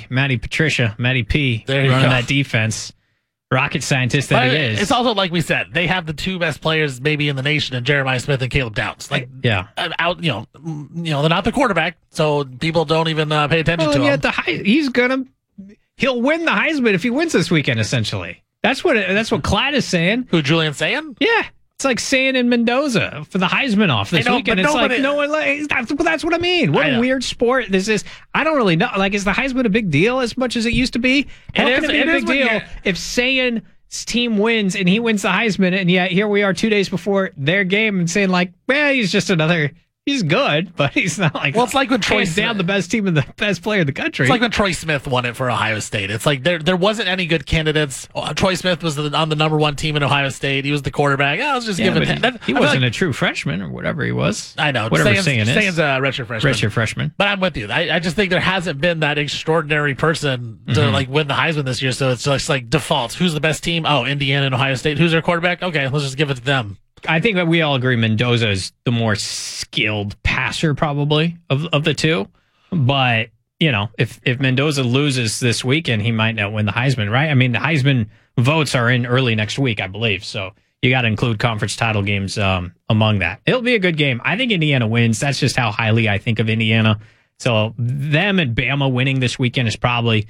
P. There running that defense. Rocket scientist that he is. It's also like we said, they have the two best players maybe in the nation, in Jeremiah Smith and Caleb Downs. Like, yeah, out. They're not the quarterback, so people don't even pay attention to him. He'll win the Heisman if he wins this weekend. Essentially, that's what Clyde is saying. Who, Julian saying? Yeah. It's like saying in Mendoza for the Heisman off this weekend. It's like no one. That's what I mean. What a weird sport this is. I don't really know. Like, is the Heisman a big deal as much as it used to be? How can it be a big deal if Sayan's team wins and he wins the Heisman, and yet here we are 2 days before their game and saying like, well, he's just another. He's good, but he's not like. Well, it's like when Troy down the best team and the best player in the country. It's like when Troy Smith won it for Ohio State. It's like there wasn't any good candidates. Troy Smith was on the number one team in Ohio State. He was the quarterback. I was just giving him. He wasn't a true freshman or whatever he was. I know. Whatever Sayan's a redshirt freshman. Redshirt freshman. But I'm with you. I just think there hasn't been that extraordinary person to like win the Heisman this year. So it's just like defaults. Who's the best team? Oh, Indiana and Ohio State. Who's their quarterback? Okay, let's just give it to them. I think that we all agree Mendoza is the more skilled passer probably of the two. But, if Mendoza loses this weekend, he might not win the Heisman, right? I mean, the Heisman votes are in early next week, I believe. So you got to include conference title games among that. It'll be a good game. I think Indiana wins. That's just how highly I think of Indiana. So them and Bama winning this weekend is probably,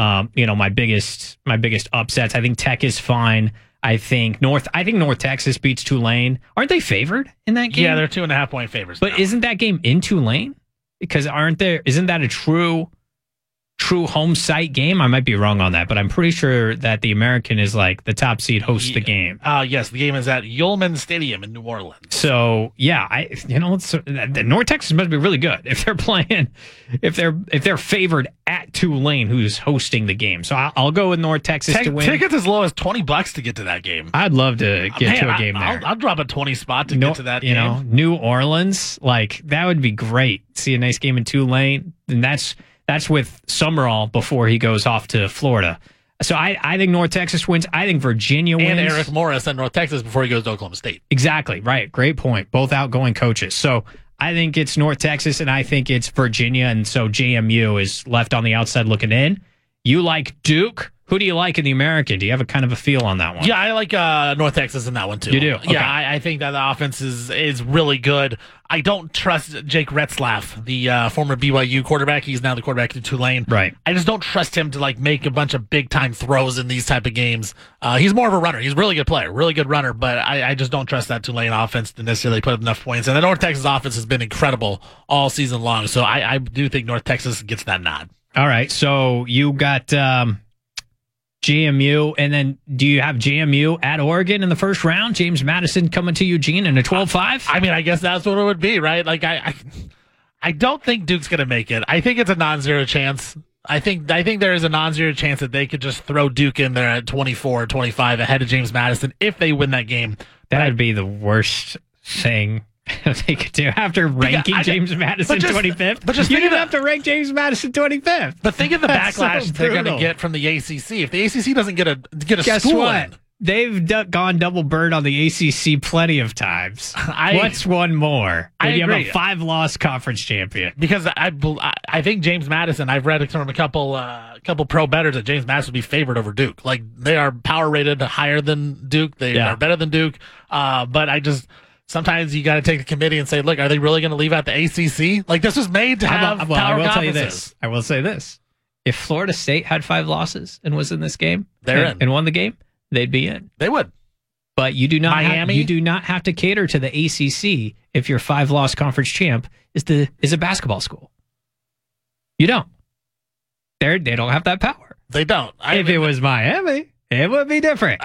my biggest upsets. I think Tech is fine. I think North Texas beats Tulane. Aren't they favored in that game? Yeah, they're 2.5-point favorites. But isn't that game in Tulane? Because isn't that a true home site game? I might be wrong on that, but I'm pretty sure that the American is like the top seed hosts the game. Yes, the game is at Yulman Stadium in New Orleans. So yeah, North Texas must be really good if they're playing, if they're favored at Tulane, who's hosting the game. So I'll go with North Texas to win. Tickets as low as $20 to get to that game. I'd love to get to a game there. I'll drop a 20 spot to get to that game. New Orleans, like that would be great. See a nice game in Tulane, and that's with Summerall before he goes off to Florida. So I think North Texas wins. I think Virginia wins. And Eric Morris at North Texas before he goes to Oklahoma State. Exactly. Right. Great point. Both outgoing coaches. So I think it's North Texas, and I think it's Virginia, and so JMU is left on the outside looking in. You like Duke? Who do you like in the American? Do you have a kind of a feel on that one? Yeah, I like North Texas in that one, too. You do? Okay. Yeah, I think that the offense is really good. I don't trust Jake Retzlaff, the former BYU quarterback. He's now the quarterback in Tulane. Right. I just don't trust him to make a bunch of big-time throws in these type of games. He's more of a runner. He's a really good player, really good runner, but I just don't trust that Tulane offense to necessarily put up enough points. And the North Texas offense has been incredible all season long, so I do think North Texas gets that nod. All right, so you got JMU, and then do you have JMU at Oregon in the first round? James Madison coming to Eugene in a 12-5? I mean, I guess that's what it would be, right? Like, I don't think Duke's going to make it. I think it's a non-zero chance. I think there is a non-zero chance that they could just throw Duke in there at 24-25 ahead of James Madison if they win that game. That would be the worst thing they could do after ranking James Madison 25th. But you didn't have to rank James Madison 25th. But think of the backlash they're going to get from the ACC. If the ACC doesn't get a Guess school what? in. They've done double bird on the ACC plenty of times. What's one more? You have a 5-loss conference champion. Because I think James Madison, I've read from a couple pro bettors that James Madison would be favored over Duke. Like, they are power rated higher than Duke. They are better than Duke. But sometimes you got to take the committee and say, look, are they really going to leave out the ACC? Like, this was made to have power I will conferences. Tell you this. I will say this. If Florida State had 5 losses and was in this game and won the game, they'd be in. They would. But you do not Miami? You do not have to cater to the ACC if your 5-loss conference champ is a basketball school. You don't. They don't have that power. They don't. If it was Miami, it would be different.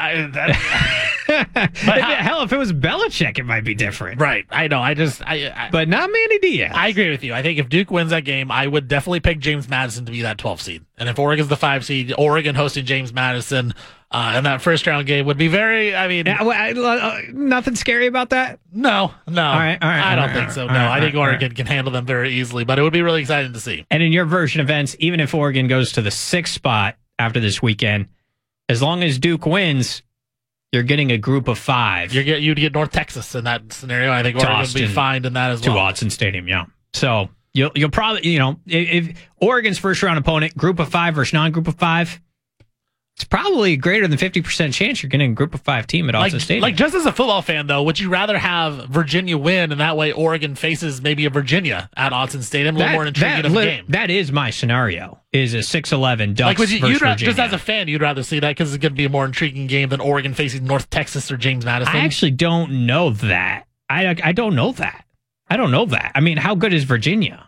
If it was Belichick, it might be different. Right. I know. But not Manny Diaz. I agree with you. I think if Duke wins that game, I would definitely pick James Madison to be that 12 seed. And if Oregon's the 5 seed, Oregon hosting James Madison in that first round game would be nothing scary about that? No. All right. I don't think so. No, I think Oregon can handle them very easily, but it would be really exciting to see. And in your version of events, even if Oregon goes to the 6th spot after this weekend, as long as Duke wins, You're getting a group of 5. You'd get North Texas in that scenario. I think Oregon would be fine in that as well. To Autzen Stadium, yeah. So you'll probably, if Oregon's first round opponent, group of 5 versus non-group of 5, it's probably greater than 50% chance you're getting a group of 5 team at Autzen Stadium. Like, just as a football fan, though, would you rather have Virginia win, and that way Oregon faces maybe a Virginia at Autzen Stadium? A little more intriguing of a game. That is my scenario, is a 6-11 Ducks versus Virginia. Just as a fan, you'd rather see that because it's going to be a more intriguing game than Oregon facing North Texas or James Madison? I actually don't know that. I don't know that. I don't know that. I mean, how good is Virginia?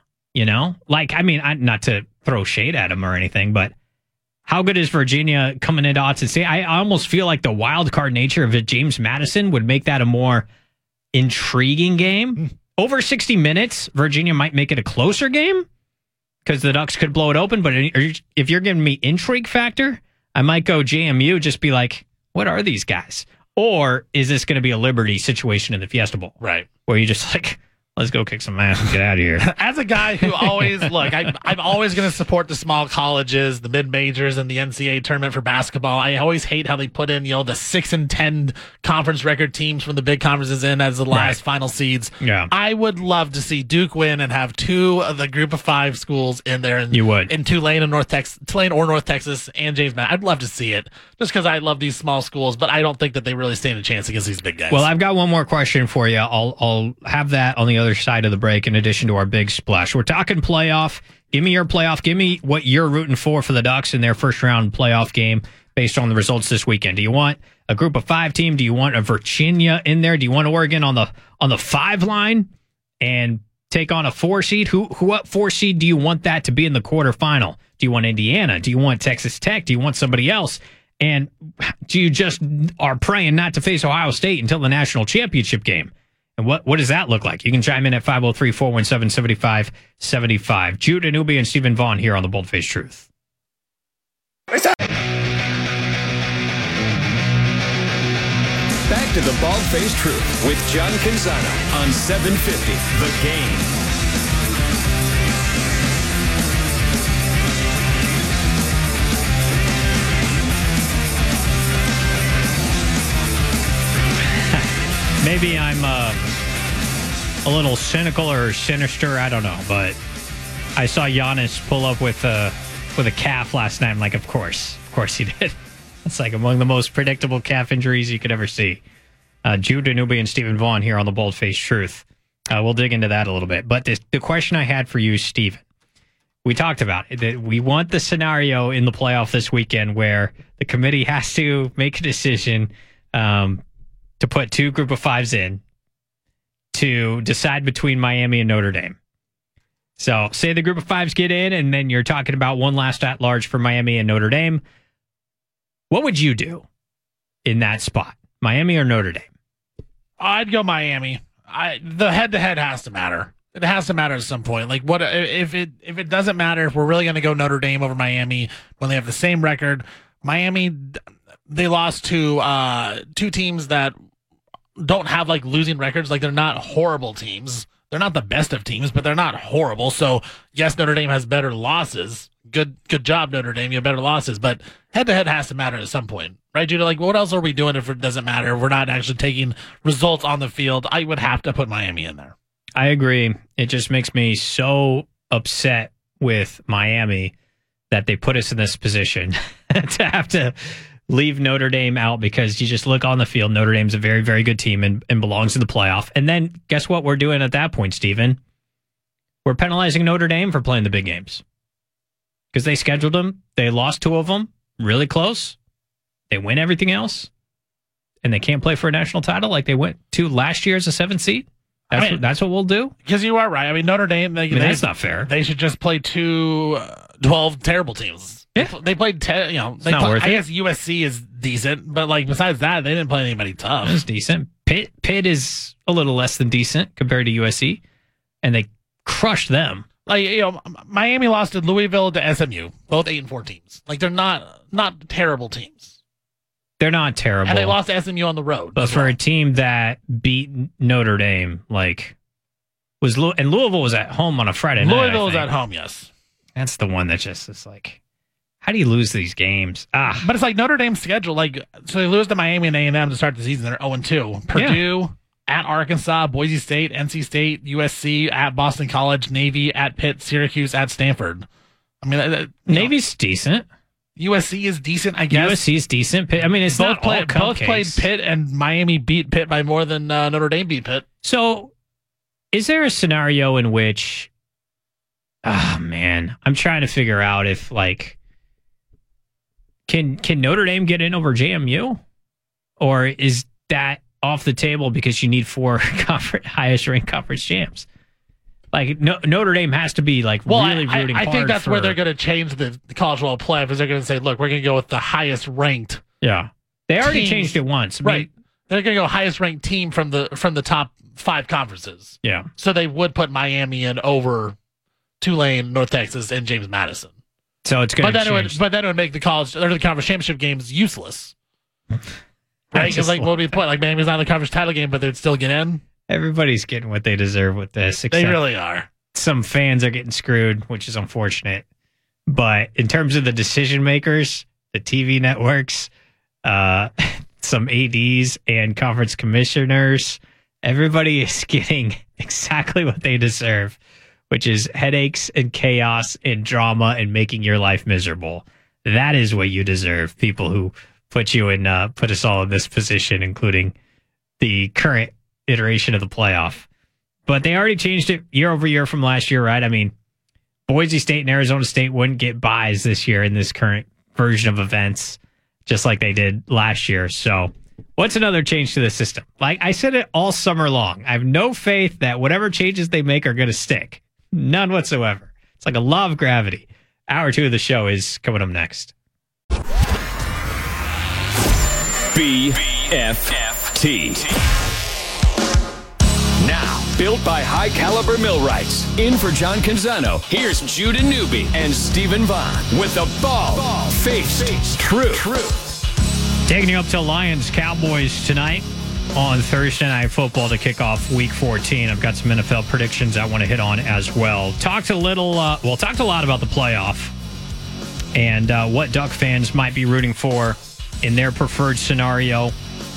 Not to throw shade at them or anything, but how good is Virginia coming into Autzen State? I almost feel like the wild card nature of James Madison would make that a more intriguing game. Over 60 minutes, Virginia might make it a closer game because the Ducks could blow it open. But if you're giving me intrigue factor, I might go JMU, just be like, what are these guys? Or is this going to be a Liberty situation in the Fiesta Bowl? Right. Where you just like, let's go kick some ass and get out of here. As a guy who always, I'm always going to support the small colleges, the mid-majors, and the NCAA tournament for basketball. I always hate how they put in, the 6-10 conference record teams from the big conferences in as the last final seeds. Yeah. I would love to see Duke win and have 2 of the group of 5 schools in there. You would. In Tulane or North Texas and James Madison. I'd love to see it just because I love these small schools, but I don't think that they really stand a chance against these big guys. Well, I've got one more question for you. I'll have that on the other side of the break in addition to our big splash. We're talking playoff. Give me your playoff. Give me what you're rooting for the Ducks in their first round playoff game based on the results this weekend. Do you want a group of 5 team? Do you want a Virginia in there? Do you want Oregon on the 5 line and take on a 4 seed? What 4 seed do you want that to be in the quarterfinal? Do you want Indiana? Do you want Texas Tech? Do you want somebody else? And do you just are praying not to face Ohio State until the national championship game? And what does that look like? You can chime in at 503-417-7575. Judah Newby and Stephen Vaughn here on the Bold-Faced Truth. Back to the Bald-Faced Truth with John Canzano on 750 The Game. Maybe I'm a little cynical or sinister. I don't know, but I saw Giannis pull up with a calf last night. I'm like, of course he did. It's like among the most predictable calf injuries you could ever see. Judah Newby and Stephen Vaughn here on the Bold-Faced Truth. We'll dig into that a little bit. But the question I had for you, Stephen, we talked about it, that we want the scenario in the playoff this weekend where the committee has to make a decision to put 2 group of 5s in to decide between Miami and Notre Dame. So say the group of 5s get in, and then you're talking about one last at-large for Miami and Notre Dame. What would you do in that spot, Miami or Notre Dame? I'd go Miami. The head-to-head has to matter. It has to matter at some point. Like, what if it doesn't matter if we're really going to go Notre Dame over Miami when they have the same record? Miami, they lost to 2 teams that don't have like losing records. Like, they're not horrible teams. They're not the best of teams, but they're not horrible. So yes, Notre Dame has better losses. Good job, Notre Dame. You have better losses, but head-to-head has to matter at some point, right, Judah? Like, what else are we doing if it doesn't matter? If we're not actually taking results on the field. I would have to put Miami in there. I agree. It just makes me so upset with Miami that they put us in this position to have to leave Notre Dame out, because you just look on the field, Notre Dame's a very, very good team and belongs in the playoff. And then guess what we're doing at that point, Stephen? We're penalizing Notre Dame for playing the big games because they scheduled them. They lost 2 of them really close. They win everything else, and they can't play for a national title like they went to last year as a 7th seed. That's what we'll do. Because you are right. I mean, Notre Dame, that's not fair. They should just play 2 12 terrible teams. Yeah. They played, I guess USC is decent, but like besides that, they didn't play anybody tough. It's decent. Pitt is a little less than decent compared to USC, and they crushed them. Like, Miami lost to Louisville to SMU, both 8-4 teams. Like, they're not terrible teams. They're not terrible. And they lost to SMU on the road. But for a team that beat Notre Dame, and Louisville was at home on a Friday night. Louisville was at home, yes. That's the one that just is like, How do you lose these games? But it's like Notre Dame's schedule. Like, so they lose to Miami and A&M to start the season. They're 0-2. Purdue, at Arkansas, Boise State, NC State, USC, at Boston College, Navy, at Pitt, Syracuse, at Stanford. I mean, Navy's decent. USC is decent, I guess. USC is decent. I mean, it's both played Pitt, and Miami beat Pitt by more than Notre Dame beat Pitt. So, is there a scenario in which? Oh man, I'm trying to figure out if like, can Notre Dame get in over JMU, or is that off the table because you need 4 highest ranked conference champs? Like Notre Dame has to be like really rooting hard. I think that's where they're going to change the college football play, because they're going to say, look, we're going to go with the highest ranked. Yeah, they already changed it once, right? They're going to go highest ranked team from the top 5 conferences. Yeah, so they would put Miami in over Tulane, North Texas, and James Madison. So it's going to change. But then it would make the college or the conference championship games useless. Right? Because like, what would be the point? Like, Miami's not in the conference title game, but they'd still get in. Everybody's getting what they deserve with this. They really are. Some fans are getting screwed, which is unfortunate. But in terms of the decision makers, the TV networks, some ADs and conference commissioners, everybody is getting exactly what they deserve, which is headaches and chaos and drama and making your life miserable. That is what you deserve. People who put us all in this position, including the current iteration of the playoff. But they already changed it year over year from last year, right? I mean, Boise State and Arizona State wouldn't get buys this year in this current version of events, just like they did last year. So what's another change to the system? Like I said it all summer long, I have no faith that whatever changes they make are going to stick. None whatsoever. It's like a law of gravity. Hour 2 of the show is coming up next. BFFT. Now, built by High Caliber Millwrights. In for John Canzano, here's Judah Newby and Stephen Vaughn with the ball-faced truth. Taking you up to Lions-Cowboys tonight on Thursday Night Football to kick off Week 14. I've got some NFL predictions I want to hit on as well. Talked a lot about the playoff and what Duck fans might be rooting for in their preferred scenario.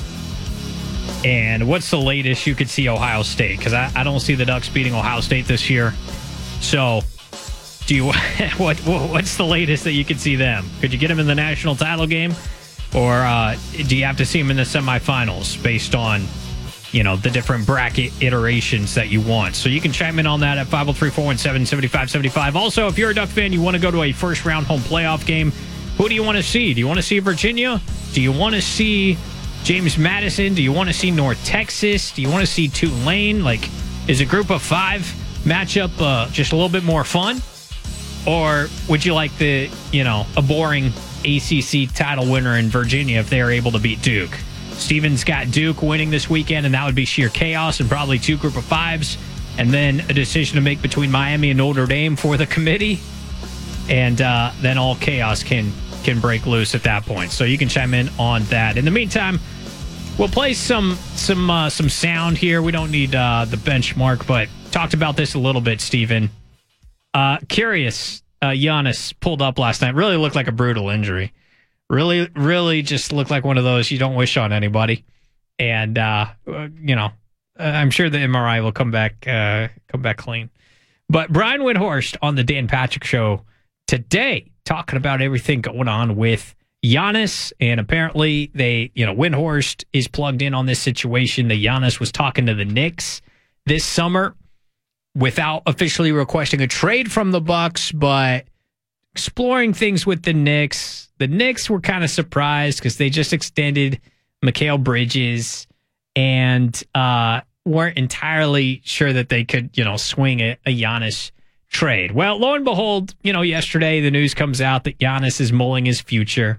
And what's the latest you could see Ohio State? Because I don't see the Ducks beating Ohio State this year. So, do you what's the latest that you could see them? Could you get them in the national title game, or do you have to see them in the semifinals based on the different bracket iterations that you want? So you can chime in on that at 503-417-7575. Also, if you're a Duck fan, you want to go to a first round home playoff game. Who do you want to see? Do you want to see Virginia? Do you want to see James Madison? Do you want to see North Texas? Do you want to see Tulane? Like, is a group of 5 matchup just a little bit more fun? Or would you like a boring ACC title winner in Virginia if they are able to beat Duke? Steven's got Duke winning this weekend, and that would be sheer chaos and probably 2 group of 5s, and then a decision to make between Miami and Notre Dame for the committee, and then all chaos can break loose at that point. So you can chime in on that. In the meantime, we'll play some sound here. We don't need the benchmark, but talked about this a little bit, Steven. Curious, Giannis pulled up last night. Really looked like a brutal injury. Really, really just looked like one of those you don't wish on anybody. And I'm sure the MRI will come back clean. But Brian Windhorst on the Dan Patrick Show today, talking about everything going on with Giannis, and apparently Windhorst is plugged in on this situation. That Giannis was talking to the Knicks this summer without officially requesting a trade from the Bucks, but exploring things with the Knicks. The Knicks were kind of surprised because they just extended Mikal Bridges and weren't entirely sure that they could, swing a Giannis trade. Well, lo and behold, yesterday the news comes out that Giannis is mulling his future.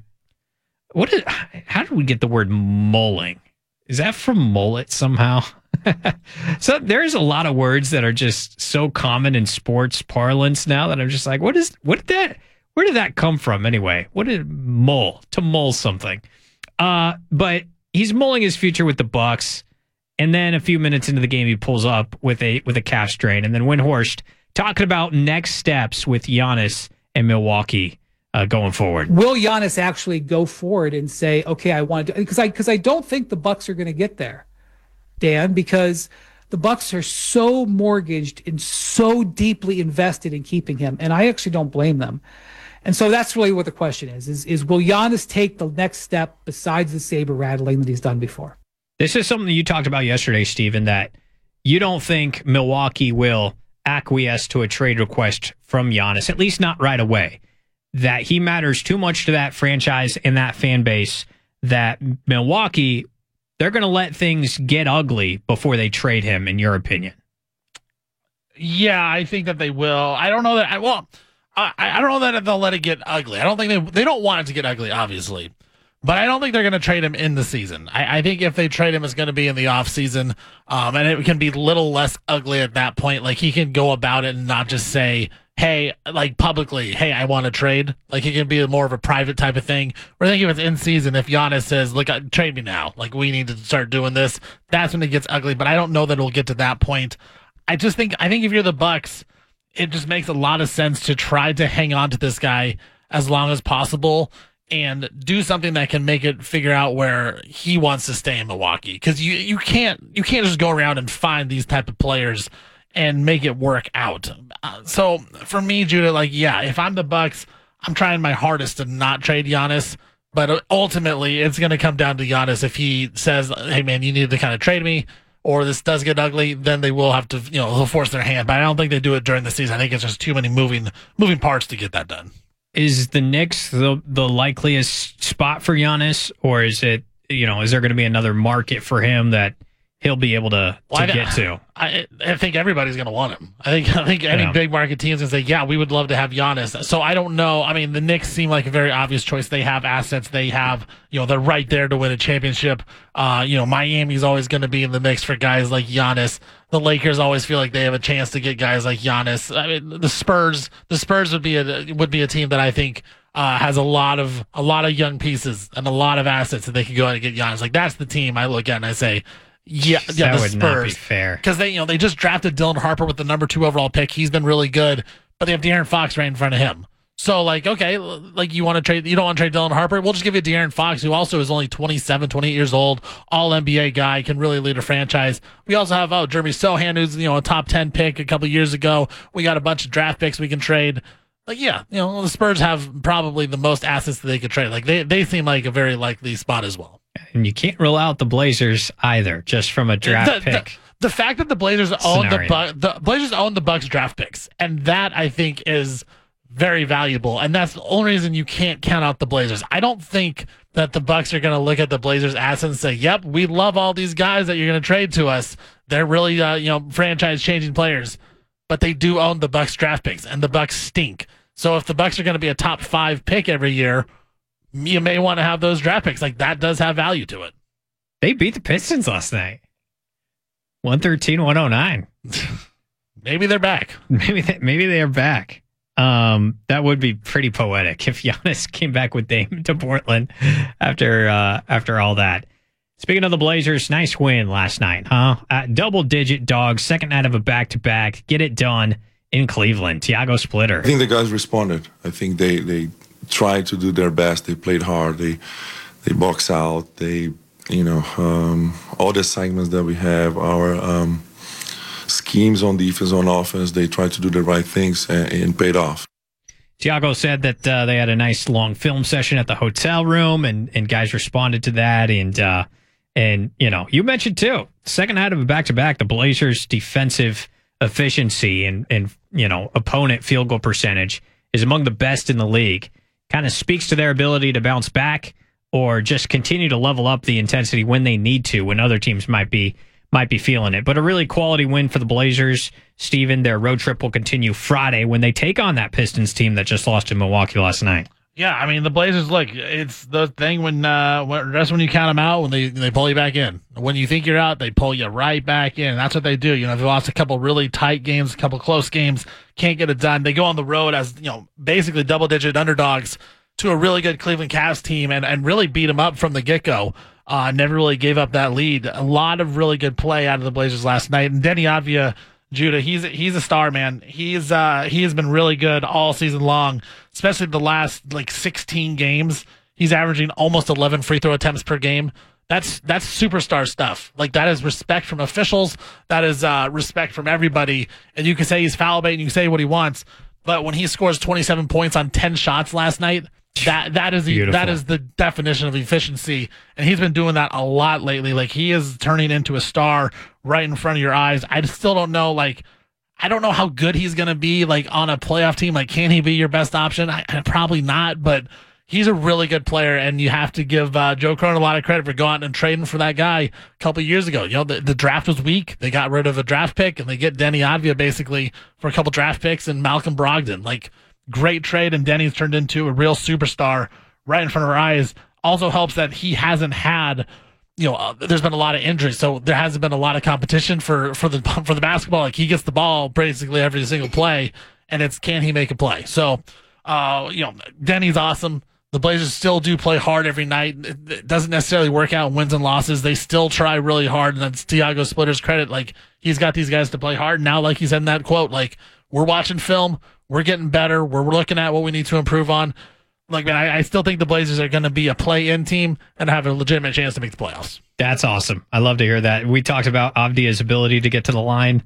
How did we get the word mulling? Is that from mullet somehow? So there's a lot of words that are just so common in sports parlance now that I'm just like, where did that come from anyway? What did mull? To mull something. But he's mulling his future with the Bucks, and then a few minutes into the game he pulls up with a calf strain, and then Windhorst talking about next steps with Giannis and Milwaukee going forward. Will Giannis actually go forward and say, okay, I want to, because I don't think the Bucks are going to get there, Dan, because the Bucks are so mortgaged and so deeply invested in keeping him, and I actually don't blame them. And so that's really what the question is will Giannis take the next step besides the saber rattling that he's done before? This is something you talked about yesterday, Stephen, that you don't think Milwaukee will acquiesce to a trade request from Giannis, at least not right away, that he matters too much to that franchise and that fan base, that Milwaukee, they're going to let things get ugly before they trade him, in your opinion. Yeah, I think that they will. I don't know that. I don't know that they'll let it get ugly. I don't think they don't want it to get ugly, obviously. But I don't think they're going to trade him in the season. I think if they trade him, it's going to be in the offseason, and it can be a little less ugly at that point. Like, he can go about it and not just say, hey, like publicly, hey, I want to trade. Like, it can be more of a private type of thing. Or I think if it's in season, if Giannis says, look, trade me now. Like, we need to start doing this. That's when it gets ugly. But I don't know that it'll get to that point. I think if you're the Bucks, it just makes a lot of sense to try to hang on to this guy as long as possible and do something that can make it figure out where he wants to stay in Milwaukee. Because you can't just go around and find these type of players and make it work out. So for me, Judah, like, yeah, if I'm the Bucks, I'm trying my hardest to not trade Giannis. But ultimately, it's going to come down to Giannis. If he says, hey, man, you need to kind of trade me, or this does get ugly, then they will have to, they'll force their hand. But I don't think they do it during the season. I think it's just too many moving parts to get that done. Is the Knicks the likeliest spot for Giannis, or is it, is there going to be another market for him that he'll be able to get to? I think everybody's going to want him. I think any big market team's going to say, yeah, we would love to have Giannis. So I don't know. I mean, the Knicks seem like a very obvious choice. They have assets. They have, they're right there to win a championship. Miami's always going to be in the mix for guys like Giannis. The Lakers always feel like they have a chance to get guys like Giannis. I mean, the Spurs would be a team that I think has a lot of young pieces and a lot of assets that they can go out and get Giannis. Like, that's the team I look at and I say, yeah, that the would Spurs. Not be fair, because they just drafted Dylan Harper with the number 2 overall pick. He's been really good, but they have De'Aaron Fox right in front of him. So, like, okay, like, you don't want to trade Dylan Harper? We'll just give you De'Aaron Fox, who also is only 27, 28 years old, all NBA guy, can really lead a franchise. We also have Jeremy Sohan, who's a top 10 pick a couple years ago. We got a bunch of draft picks we can trade. Like, yeah, the Spurs have probably the most assets that they could trade. Like, they seem like a very likely spot as well. And you can't rule out the Blazers either, just from a draft pick. The fact that the Blazers own the Blazers own the Bucks draft picks, and that I think is very valuable, and that's the only reason you can't count out the Blazers. I don't think that the Bucks are going to look at the Blazers' assets and say, "Yep, we love all these guys that you're going to trade to us. They're really franchise-changing players." But they do own the Bucks draft picks, and the Bucks stink. So if the Bucks are going to be a top 5 pick every year, you may want to have those draft picks. Like, that does have value to it. They beat the Pistons last night. 113-109. Maybe they're back. Maybe they are back. That would be pretty poetic if Giannis came back with Dame to Portland after all that. Speaking of the Blazers, nice win last night, huh? Double-digit dogs, second night of a back-to-back. Get it done in Cleveland. Tiago Splitter. I think the guys responded. I think they tried to do their best. They played hard. They box out. They, all the assignments that we have, our schemes on defense, on offense, they tried to do the right things and paid off. Tiago said that they had a nice long film session at the hotel room, and guys responded to that. And you mentioned too, second night of a back-to-back, the Blazers' defensive efficiency and opponent field goal percentage is among the best in the league. Kind of speaks to their ability to bounce back or just continue to level up the intensity when they need to, when other teams might be feeling it. But a really quality win for the Blazers. Steven, their road trip will continue Friday when they take on that Pistons team that just lost to Milwaukee last night. Yeah, I mean, the Blazers, look, it's the thing when just when you count them out, when they pull you back in. When you think you're out, they pull you right back in. That's what they do. They lost a couple really tight games, a couple close games, can't get it done. They go on the road as, basically double-digit underdogs to a really good Cleveland Cavs team and really beat them up from the get-go. Never really gave up that lead. A lot of really good play out of the Blazers last night. And Denny Avdia Judah, he's a star, man. He has been really good all season long, especially the last 16 games. He's averaging almost 11 free throw attempts per game. That's superstar stuff. That is respect from officials. That is respect from everybody. And you can say he's foul bait and you can say what he wants, but when he scores 27 points on 10 shots last night, that is the definition of efficiency. And he's been doing that a lot lately. He is turning into a star right in front of your eyes. I still don't know, I don't know how good he's going to be on a playoff team. Can he be your best option? I probably not, but he's a really good player, and you have to give Joe Cronin a lot of credit for going and trading for that guy a couple of years ago. The draft was weak. They got rid of a draft pick, and they get Denny Advia basically for a couple draft picks and Malcolm Brogdon. Great trade, and Denny's turned into a real superstar right in front of our eyes. Also helps that he hasn't had, there's been a lot of injuries, so there hasn't been a lot of competition for the basketball. He gets the ball basically every single play, and it's can he make a play? So, Denny's awesome. The Blazers still do play hard every night. It doesn't necessarily work out in wins and losses. They still try really hard, and that's Tiago Splitter's credit. He's got these guys to play hard. Now, like he said in that quote, we're watching film, we're getting better, we're looking at what we need to improve on. Man, I still think the Blazers are going to be a play-in team and have a legitimate chance to make the playoffs. That's awesome. I love to hear that. We talked about Avdia's ability to get to the line.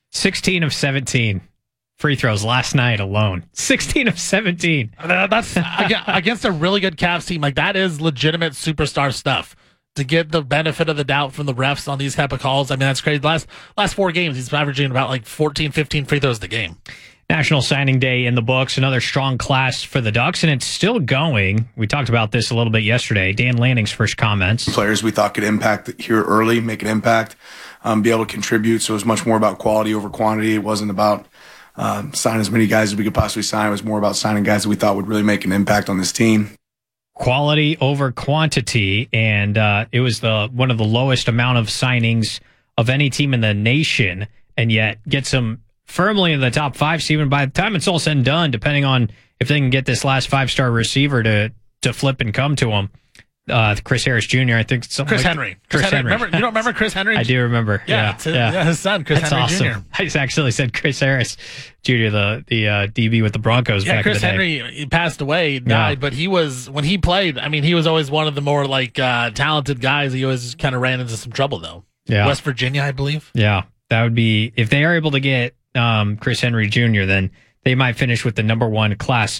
16 of 17. Free throws last night alone. 16 of 17. That's against a really good Cavs team. That is legitimate superstar stuff. To get the benefit of the doubt from the refs on these type of calls, that's crazy. Last 4 games, he's averaging about 14, 15 free throws a game. National Signing Day in the books. Another strong class for the Ducks, and it's still going. We talked about this a little bit yesterday. Dan Lanning's first comments. Players we thought could impact here early, make an impact, be able to contribute. So it was much more about quality over quantity. It wasn't about sign as many guys as we could possibly sign. It was more about signing guys that we thought would really make an impact on this team. Quality over quantity, and it was one of the lowest amount of signings of any team in the nation, and yet gets them firmly in the top 5. Steven, by the time it's all said and done, depending on if they can get this last 5-star receiver to flip and come to them. Chris Harris Jr., I think. Chris Henry. Chris Henry. Remember, you don't remember Chris Henry? I do remember. Yeah, his son, Chris That's Henry awesome. Jr. I just actually said Chris Harris Jr., the DB with the Broncos back Chris in the day. Henry, he passed away, died, but he was, when he played, he was always one of the more talented guys. He always kind of ran into some trouble, though. Yeah. West Virginia, I believe. Yeah, that would be, if they are able to get Chris Henry Jr., then they might finish with the number 1 class.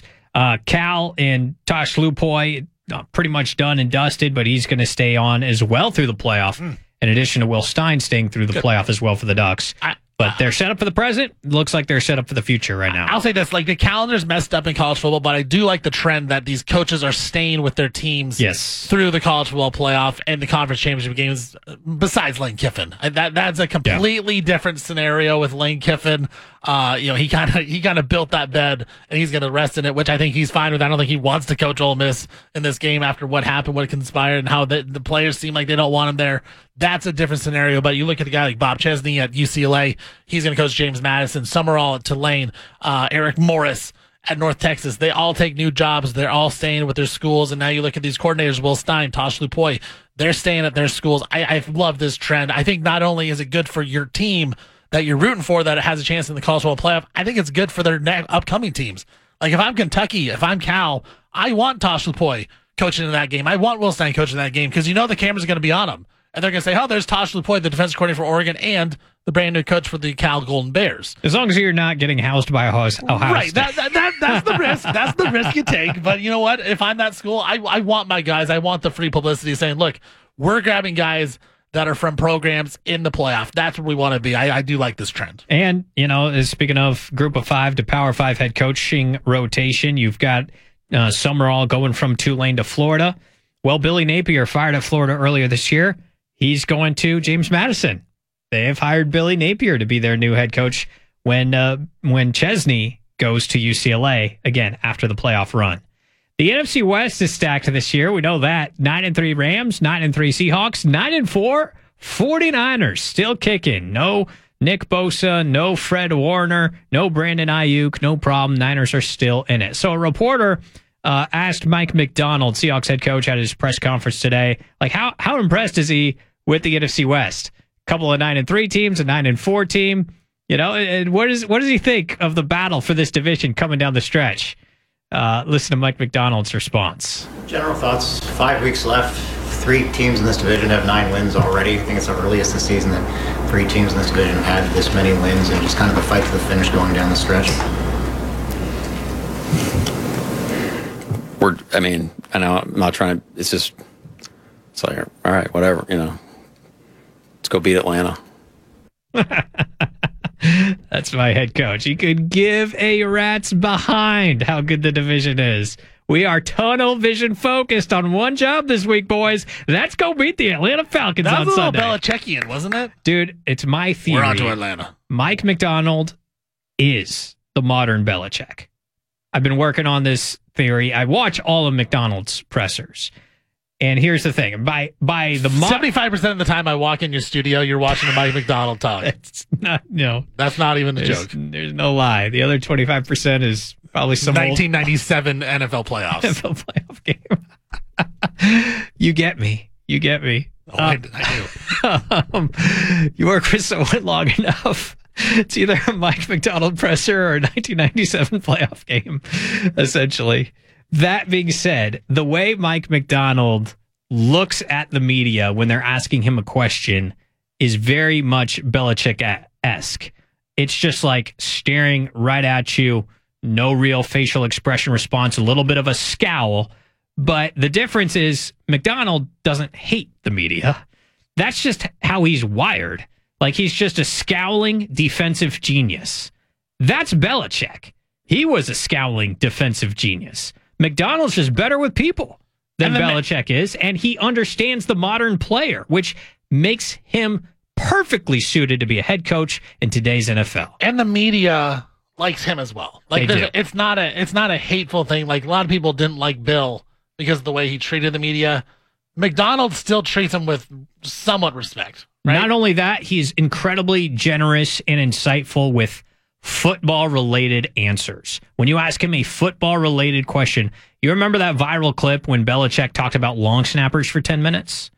Cal and Tosh Lupoy, pretty much done and dusted, but he's going to stay on as well through the playoff, in addition to Will Stein staying through the playoff as well for the Ducks. But they're set up for the present. Looks like they're set up for the future right now. I'll say this, the calendar's messed up in college football, but I do like the trend that these coaches are staying with their teams through the college football playoff and the conference championship games, besides Lane Kiffin. That's a completely different scenario with Lane Kiffin. He kind of built that bed, and he's going to rest in it, which I think he's fine with. I don't think he wants to coach Ole Miss in this game after what happened, what conspired, and how the players seem like they don't want him there. That's a different scenario. But you look at a guy like Bob Chesney at UCLA, he's going to coach James Madison, Summerall at Tulane, Eric Morris at North Texas. They all take new jobs. They're all staying with their schools. And now you look at these coordinators, Will Stein, Tosh Lupoy, they're staying at their schools. I love this trend. I think not only is it good for your team that you're rooting for, that it has a chance in the college football playoff, I think it's good for their upcoming teams. If I'm Kentucky, if I'm Cal, I want Tosh Lupoy coaching in that game. I want Will Stein coaching in that game, because the cameras are going to be on him. And they're going to say, oh, there's Tosh Lupoy, the defensive coordinator for Oregon, and the brand new coach for the Cal Golden Bears. As long as you're not getting housed by Ohio State. Right, that's the risk. That's the risk you take. But you know what? If I'm that school, I want my guys. I want the free publicity saying, look, we're grabbing guys that are from programs in the playoff. That's where we want to be. I do like this trend. And, speaking of Group of 5 to Power 5 head coaching rotation, you've got Summerall going from Tulane to Florida. Well, Billy Napier fired at Florida earlier this year. He's going to James Madison. They have hired Billy Napier to be their new head coach when Chesney goes to UCLA, again, after the playoff run. The NFC West is stacked this year. We know that. 9-3 Rams, 9-3 Seahawks, 9-4 49ers. Still kicking. No Nick Bosa, no Fred Warner, no Brandon Ayuk, no problem. Niners are still in it. So a reporter asked Mike McDonald, Seahawks head coach, at his press conference today, how impressed is he with the NFC West? A couple of 9-3 teams, a 9-4 team. You know, and what does he think of the battle for this division coming down the stretch? Listen to Mike Macdonald's response. General thoughts, 5 weeks left. 3 teams in this division have 9 wins already. I think it's the earliest this season that 3 teams in this division have had this many wins, and just kind of a fight to the finish going down the stretch. I know I'm not trying to, it's like, all right, whatever, let's go beat Atlanta. That's my head coach. He could give a rat's behind how good the division is. We are tunnel vision focused on one job this week, boys. Let's go beat the Atlanta Falcons on Sunday. That was a little Belichickian, wasn't it? Dude, it's my theory. We're on to Atlanta. Mike Macdonald is the modern Belichick. I've been working on this theory. I watch all of Macdonald's pressers. And here's the thing. By the 75% of the time I walk in your studio, you're watching the Mike Macdonald talk. It's not, that's not even a joke. There's no lie. The other 25% is probably some 1997 NFL playoffs. NFL playoff game. You get me. Oh, I do. You work with someone long enough. It's either a Mike Macdonald presser or a 1997 playoff game, essentially. That being said, the way Mike Macdonald looks at the media when they're asking him a question is very much Belichick-esque. It's just like staring right at you, no real facial expression response, a little bit of a scowl. But the difference is Macdonald doesn't hate the media. That's just how he's wired. Like, he's just a scowling defensive genius. That's Belichick. He was a scowling defensive genius. Macdonald's just better with people than Belichick is, and he understands the modern player, which makes him perfectly suited to be a head coach in today's NFL. And the media likes him as well. Like, it's not a hateful thing. Like, a lot of people didn't like Bill because of the way he treated the media. Macdonald still treats him with somewhat respect. Right? Not only that, he's incredibly generous and insightful with football-related answers. When you ask him a football-related question, you remember that viral clip when Belichick talked about long snappers for 10 minutes?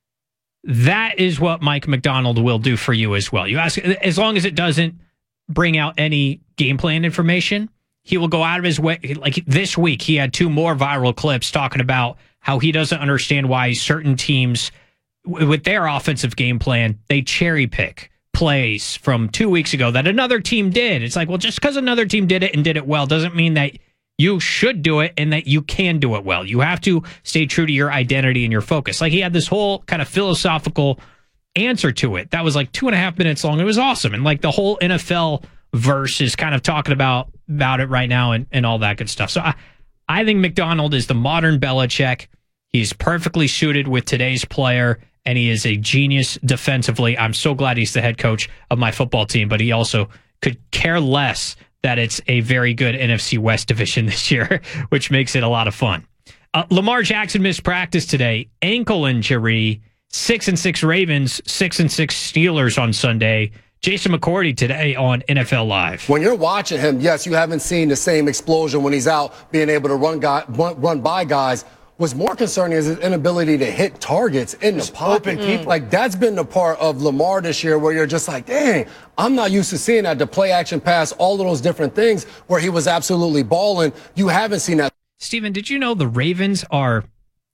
That is what Mike Macdonald will do for you as well. You ask, as long as it doesn't bring out any game plan information, he will go out of his way. Like this week, he had 2 more viral clips talking about how he doesn't understand why certain teams, with their offensive game plan, they cherry pick plays from 2 weeks ago that another team did. It's like, well, just because another team did it and did it well doesn't mean that you should do it and that you can do it well. You have to stay true to your identity and your focus. Like, he had this whole kind of philosophical answer to it that was like 2.5 minutes long. It was awesome. And like the whole NFL verse is kind of talking about it right now and all that good stuff. So I think Macdonald is the modern Belichick. He's perfectly suited with today's player, and he is a genius defensively. I'm so glad he's the head coach of my football team, but he also could care less that it's a very good NFC West division this year, which makes it a lot of fun. Lamar Jackson missed practice today, ankle injury. 6-6 Ravens, 6-6 Steelers on Sunday. Jason McCourty today on NFL Live. When you're watching him, yes, you haven't seen the same explosion when he's out, being able to run by guys. What's more concerning is his inability to hit targets in the pocket. Like, that's been the part of Lamar this year where you're just like, dang, I'm not used to seeing that. The play action pass, all of those different things where he was absolutely balling. You haven't seen that. Steven, did you know the Ravens are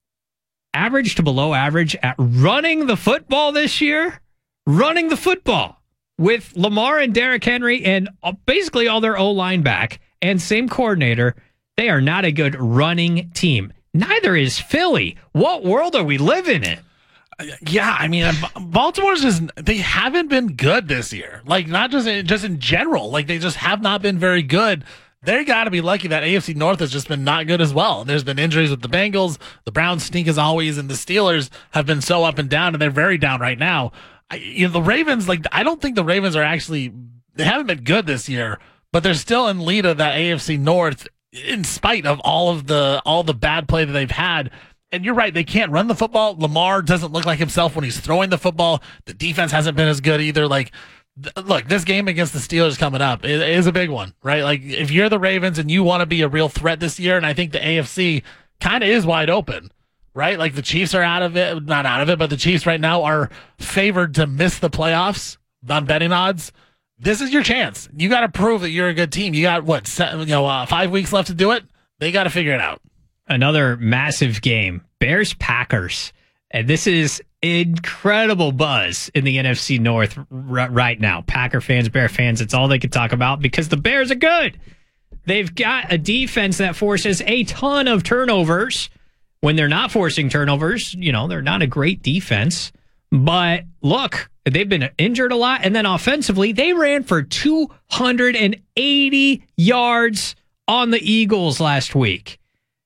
average to below average at running the football this year? Running the football with Lamar and Derrick Henry and basically all their O-line back and same coordinator. They are not a good running team. Neither is Philly. What world are we living in? Yeah, I mean, Baltimore's they haven't been good this year. Like, not just in general. Like, they just have not been very good. They got to be lucky that AFC North has just been not good as well. There's been injuries with the Bengals. The Browns stink as always, and the Steelers have been so up and down, and they're very down right now. The Ravens, I don't think the Ravens are actually, they haven't been good this year, but they're still in lead of that AFC North in spite of all the bad play that they've had. And you're right, they can't run the football. Lamar doesn't look like himself when he's throwing the football. The defense hasn't been as good either. Like, look, this game against the Steelers coming up is a big one, right? Like, if you're the Ravens and you want to be a real threat this year, and I think the AFC kind of is wide open, right? Like, the Chiefs are not out of it, but the Chiefs right now are favored to miss the playoffs on betting odds. this is your chance. You got to prove that you're a good team. You got 5 weeks left to do it. They got to figure it out. Another massive game, Bears-Packers. And this is incredible buzz in the NFC North right now. Packer fans, Bear fans, it's all they can talk about because the Bears are good. They've got a defense that forces a ton of turnovers. When they're not forcing turnovers, they're not a great defense. But look, they've been injured a lot. And then offensively, they ran for 280 yards on the Eagles last week.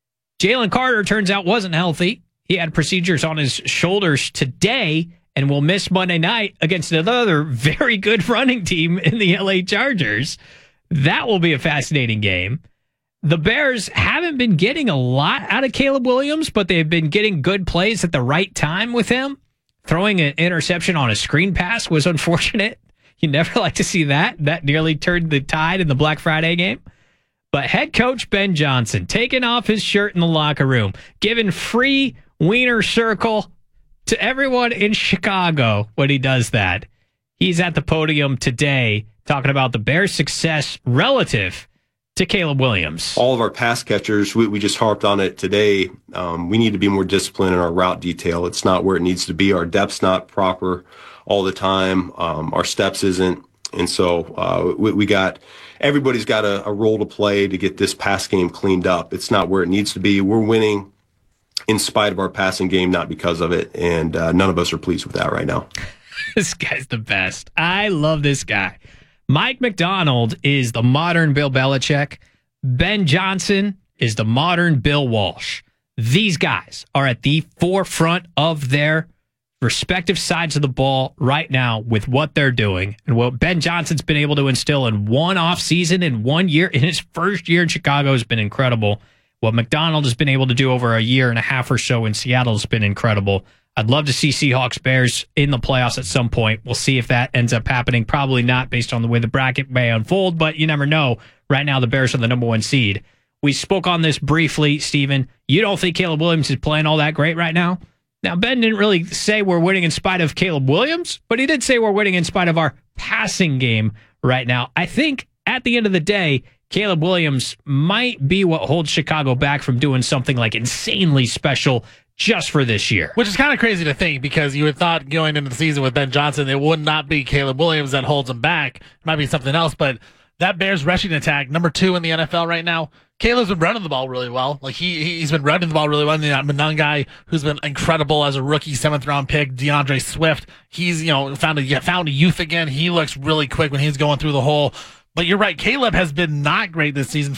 Jalen Carter, turns out, wasn't healthy. He had procedures on his shoulders today and will miss Monday night against another very good running team in the LA Chargers. That will be a fascinating game. The Bears haven't been getting a lot out of Caleb Williams, but they've been getting good plays at the right time with him. Throwing an interception on a screen pass was unfortunate. You never like to see that. That nearly turned the tide in the Black Friday game. But head coach Ben Johnson taking off his shirt in the locker room, giving free wiener circle to everyone in Chicago when he does that. He's at the podium today talking about the Bears' success relative to Caleb Williams. All of our pass catchers, we just harped on it today. We need to be more disciplined in our route detail. It's not where it needs to be. Our depth's not proper all the time. Our steps isn't. And so everybody's got a role to play to get this pass game cleaned up. It's not where it needs to be. We're winning in spite of our passing game, not because of it. And none of us are pleased with that right now. This guy's the best. I love this guy. Mike McDonald is the modern Bill Belichick. Ben Johnson is the modern Bill Walsh. These guys are at the forefront of their respective sides of the ball right now with what they're doing. And what Ben Johnson's been able to instill in one offseason in 1 year, in his first year in Chicago, has been incredible. What McDonald has been able to do over a year and a half or so in Seattle has been incredible. I'd love to see Seahawks Bears in the playoffs at some point. We'll see if that ends up happening. Probably not based on the way the bracket may unfold, but you never know. Right now, the Bears are the number one seed. We spoke on this briefly, Steven. You don't think Caleb Williams is playing all that great right now? Now, Ben didn't really say we're winning in spite of Caleb Williams, but he did say we're winning in spite of our passing game right now. I think at the end of the day, Caleb Williams might be what holds Chicago back from doing something like insanely special just for this year. Which is kind of crazy to think because you would thought going into the season with Ben Johnson, it would not be Caleb Williams that holds him back. It might be something else, but that Bears rushing attack, number 2 in the NFL right now, Caleb's been running the ball really well. Like he's been running the ball really well. And the guy who's been incredible as a rookie 7th round pick, DeAndre Swift, he's found a youth again. He looks really quick when he's going through the hole. But you're right, Caleb has been not great this season.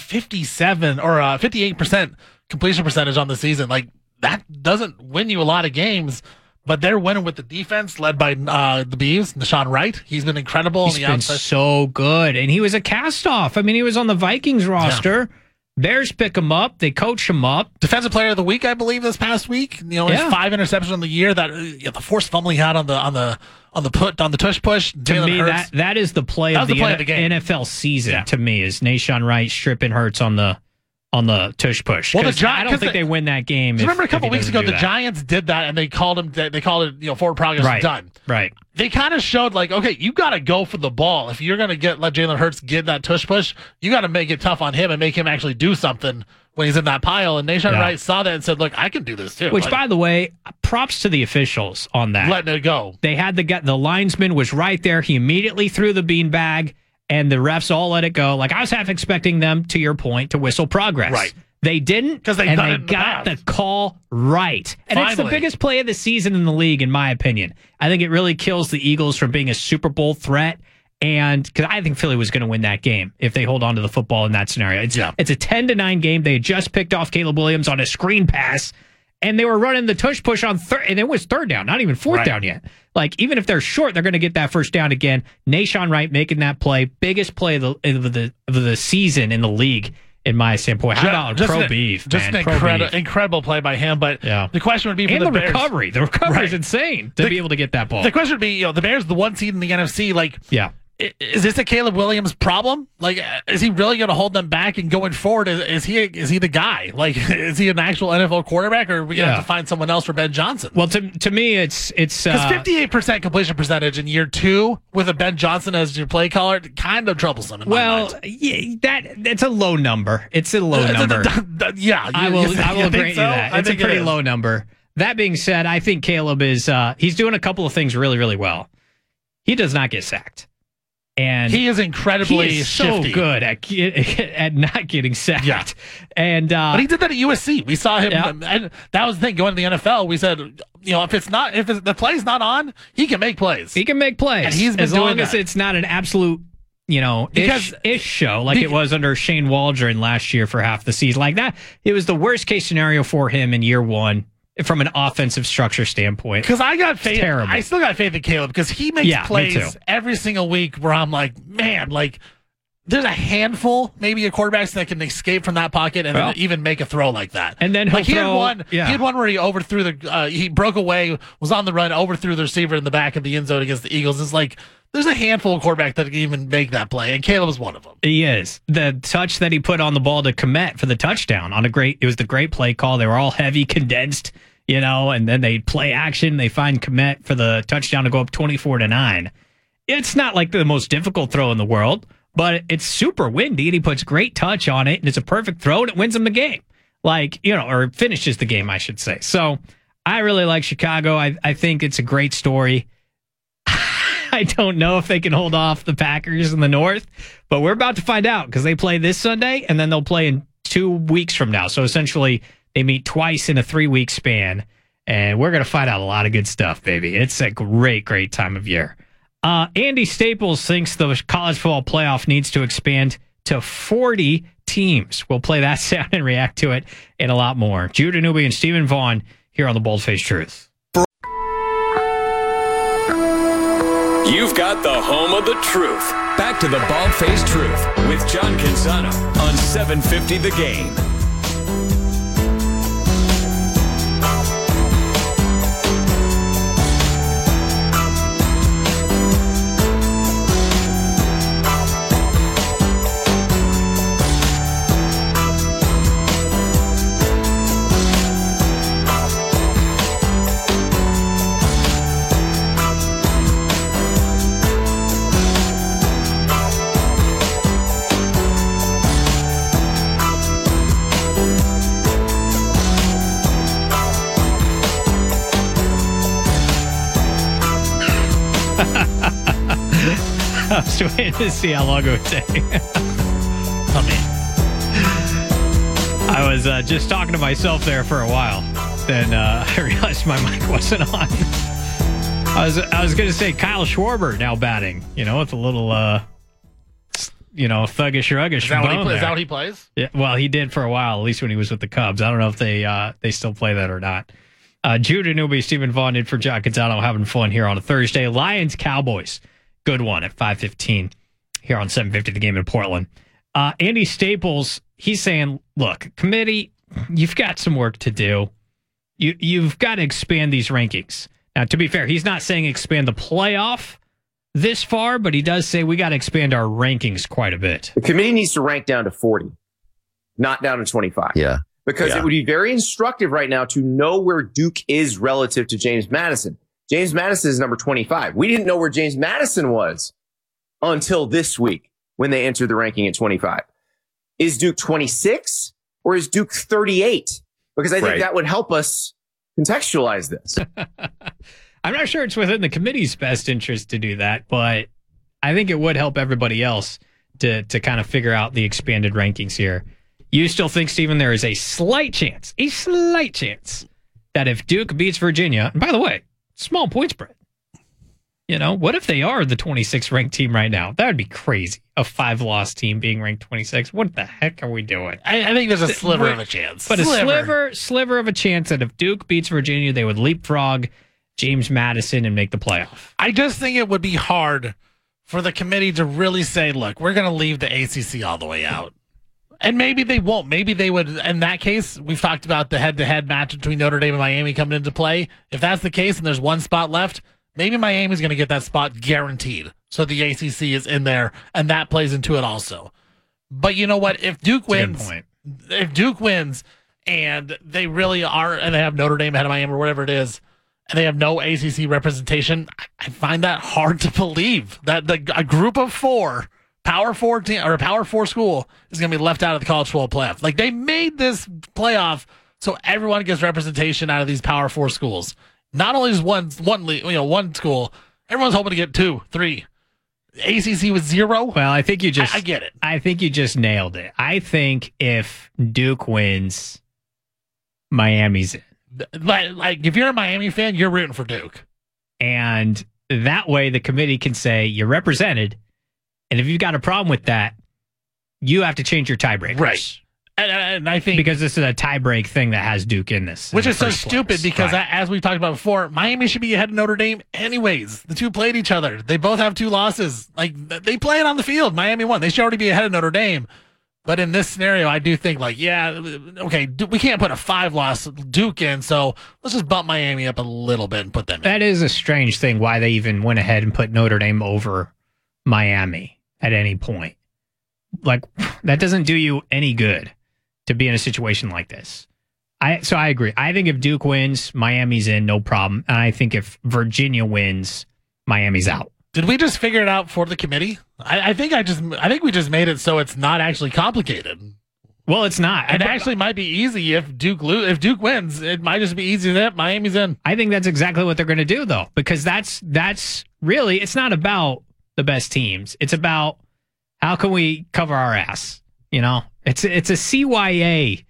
58% completion percentage on the season. Like that doesn't win you a lot of games. But they're winning with the defense led by the Beavs, Nashawn Wright. He's been incredible. He's been so good. And he was a cast-off. I mean, he was on the Vikings roster. Yeah. Bears pick him up. They coach him up. Defensive Player of the Week, I believe, this past week. His 5 interceptions on the year. That the forced fumble he had on the tush push. To me, that is the play of the NFL season. To me, is Nashawn Wright stripping Hurts on the tush push. Well, I don't think they win that game. Remember a couple weeks ago, the Giants did that, and they called it forward progress done. Right. They kind of showed okay, you got to go for the ball. If you're going to let Jalen Hurts get that tush push, you got to make it tough on him and make him actually do something when he's in that pile. And Nashawn Wright saw that and said, "Look, I can do this too." Which, by the way, props to the officials on that. Letting it go. They had the linesman was right there. He immediately threw the beanbag. And the refs all let it go. I was half expecting them, to your point, to whistle progress. Right. They didn't, because they got the call right. And Finally. It's the biggest play of the season in the league, in my opinion. I think it really kills the Eagles from being a Super Bowl threat. And because I think Philly was going to win that game if they hold on to the football in that scenario. It's a 10-9 game. They had just picked off Caleb Williams on a screen pass. And they were running the tush push on third, and it was third down, not even fourth down yet. Even if they're short, they're going to get that first down again. Nashawn Wright making that play, biggest play of the season in the league, in my standpoint. How about Pro Beef? Just an incredible play by him. But the question would be for the Bears. recovery. The recovery is insane to be able to get that ball. The question would be, the Bears, the 1 seed in the NFC, Is this a Caleb Williams problem? Like, is he really going to hold them back? And going forward, is he the guy? Like, is he an actual NFL quarterback, or are we going to have to find someone else for Ben Johnson? Well, to me, it's because 58% completion percentage in year 2 with a Ben Johnson as your play caller, kind of troublesome. In my mind. Yeah, that's a low number. It's a low number. I will grant you that. It's a pretty low number. That being said, I think Caleb is he's doing a couple of things really, really well. He does not get sacked. And he is incredibly shifty. So good at not getting sacked. Yeah. And but he did that at USC. We saw him, and that was the thing. Going to the NFL, we said, if the play's not on, he can make plays. He can make plays, and he's been as long as it's not an absolute, ish show like it was under Shane Waldron last year for half the season. Like that, it was the worst case scenario for him in year 1. From an offensive structure standpoint. Because I got faith. Terrible. I still got faith in Caleb because he makes plays every single week where I'm like, man, like there's a handful maybe of quarterbacks that can escape from that pocket and then even make a throw like that. And then he had one where he overthrew he broke away, was on the run, overthrew the receiver in the back of the end zone against the Eagles. It's like there's a handful of quarterbacks that can even make that play, and Caleb is one of them. He is. The touch that he put on the ball to Kmet for the touchdown it was the great play call. They were all heavy, condensed, and then they play action. They find Kmet for the touchdown to go up 24-9. It's not like the most difficult throw in the world, but it's super windy, and he puts great touch on it, and it's a perfect throw, and it wins him the game. Or finishes the game, I should say. So I really like Chicago. I think it's a great story. I don't know if they can hold off the Packers in the North, but we're about to find out because they play this Sunday and then they'll play in 2 weeks from now. So essentially, they meet twice in a 3-week span, and we're going to find out a lot of good stuff, baby. It's a great, great time of year. Andy Staples thinks the college football playoff needs to expand to 40 teams. We'll play that sound and react to it and a lot more. Judah Newby and Stephen Vaughn here on the Bold-Faced Truth. You've got the home of the truth. Back to the Bald-Faced Truth with John Canzano on 750 The Game. I was waiting to see how long it would take. I was just talking to myself there for a while. Then I realized my mic wasn't on. I was going to say Kyle Schwarber now batting, with a little, thuggish, ruggish. Is that what he plays? Yeah, well, he did for a while, at least when he was with the Cubs. I don't know if they still play that or not. Judah Newby, Stephen Vaughn in for John Canzano, having fun here on a Thursday. Lions-Cowboys. Good one at 5:15 here on 750 The Game in Portland. Andy Staples, he's saying, look, committee, you've got some work to do. You've got to expand these rankings. Now, to be fair, he's not saying expand the playoff this far, but he does say we got to expand our rankings quite a bit. The committee needs to rank down to 40, not down to 25. Yeah. Because it would be very instructive right now to know where Duke is relative to James Madison. James Madison is number 25. We didn't know where James Madison was until this week when they entered the ranking at 25. Is Duke 26 or is Duke 38? Because I think that would help us contextualize this. I'm not sure it's within the committee's best interest to do that, but I think it would help everybody else to kind of figure out the expanded rankings here. You still think, Stephen, there is a slight chance that if Duke beats Virginia, and by the way, small point spread. What if they are the 26th ranked team right now? That would be crazy. A 5-loss team being ranked 26. What the heck are we doing? I think there's a sliver of a chance. But a sliver of a chance that if Duke beats Virginia, they would leapfrog James Madison and make the playoff. I just think it would be hard for the committee to really say, look, we're going to leave the ACC all the way out. And maybe they won't. Maybe they would. In that case, we've talked about the head-to-head match between Notre Dame and Miami coming into play. If that's the case and there's one spot left, maybe Miami's going to get that spot guaranteed. so the ACC is in there, and that plays into it also. But you know what? If Duke wins, and they really are, and they have Notre Dame ahead of Miami or whatever it is, and they have no ACC representation, I find that hard to believe that a group of 4 Power 4 team or a Power 4 school is going to be left out of the college football playoff. Like, they made this playoff so everyone gets representation out of these Power 4 schools. Not only is one school, everyone's hoping to get 2, 3. ACC was 0. Well, I think you just I get it. I think you just nailed it. I think if Duke wins, Miami's in. Like if you're a Miami fan, you're rooting for Duke. And that way the committee can say you're represented. And if you've got a problem with that, you have to change your tiebreakers. Right. And I think because this is a tiebreak thing that has Duke in this. Which is so stupid because as we talked about before, Miami should be ahead of Notre Dame anyways. The two played each other. They both have 2 losses. Like, they play it on the field. Miami won. They should already be ahead of Notre Dame. But in this scenario, I do think, like, yeah, okay, we can't put a 5-loss Duke in, so let's just bump Miami up a little bit and put them in. That is a strange thing, why they even went ahead and put Notre Dame over Miami at any point. Like, that doesn't do you any good to be in a situation like this. So I agree. I think if Duke wins, Miami's in, no problem. And I think if Virginia wins, Miami's out. Did we just figure it out for the committee? I think we just made it so it's not actually complicated. Well, it's not. It actually might be easy if Duke wins. It might just be easy that Miami's in. I think that's exactly what they're going to do, though, because that's really, it's not about the best teams. It's about how can we cover our ass. You know, it's a CYA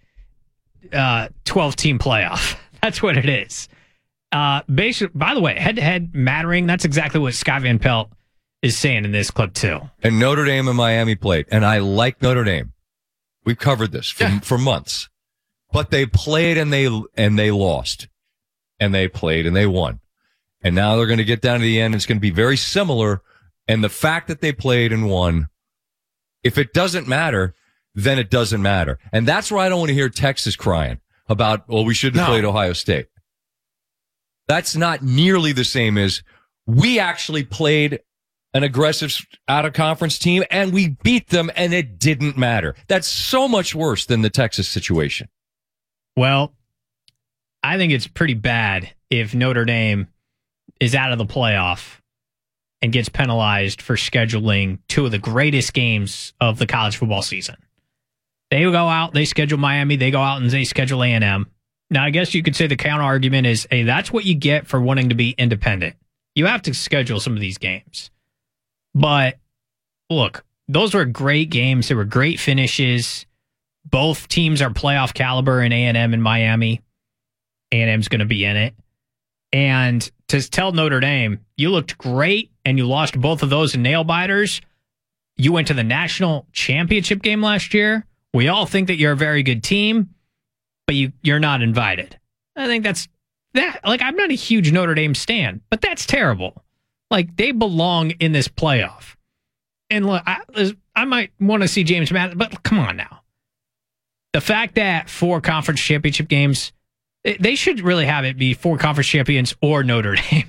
12-team playoff. That's what it is. Basically, by the way, head-to-head mattering, that's exactly what Scott Van Pelt is saying in this clip, too. And Notre Dame and Miami played, and I like Notre Dame. We've covered this for months. But they played and they lost. And they played and they won. And now they're going to get down to the end. It's going to be very similar. And the fact that they played and won, if it doesn't matter, then it doesn't matter. And that's why I don't want to hear Texas crying about, well, we shouldn't have played Ohio State. That's not nearly the same as we actually played an aggressive out-of-conference team, and we beat them, and it didn't matter. That's so much worse than the Texas situation. Well, I think it's pretty bad if Notre Dame is out of the playoff and gets penalized for scheduling 2 of the greatest games of the college football season. They go out, they schedule Miami, they go out and they schedule A&M. Now, I guess you could say the counter argument is, hey, that's what you get for wanting to be independent. You have to schedule some of these games. But look, those were great games. They were great finishes. Both teams are playoff caliber in A&M and Miami. A&M's going to be in it. And to tell Notre Dame, you looked great and you lost both of those in nail biters. You went to the national championship game last year. We all think that you're a very good team, but you're not invited. I think that's that. Like, I'm not a huge Notre Dame stan, but that's terrible. Like, they belong in this playoff. And look, I might want to see James Madison, but come on now. The fact that 4 conference championship games, they should really have it be 4 conference champions or Notre Dame.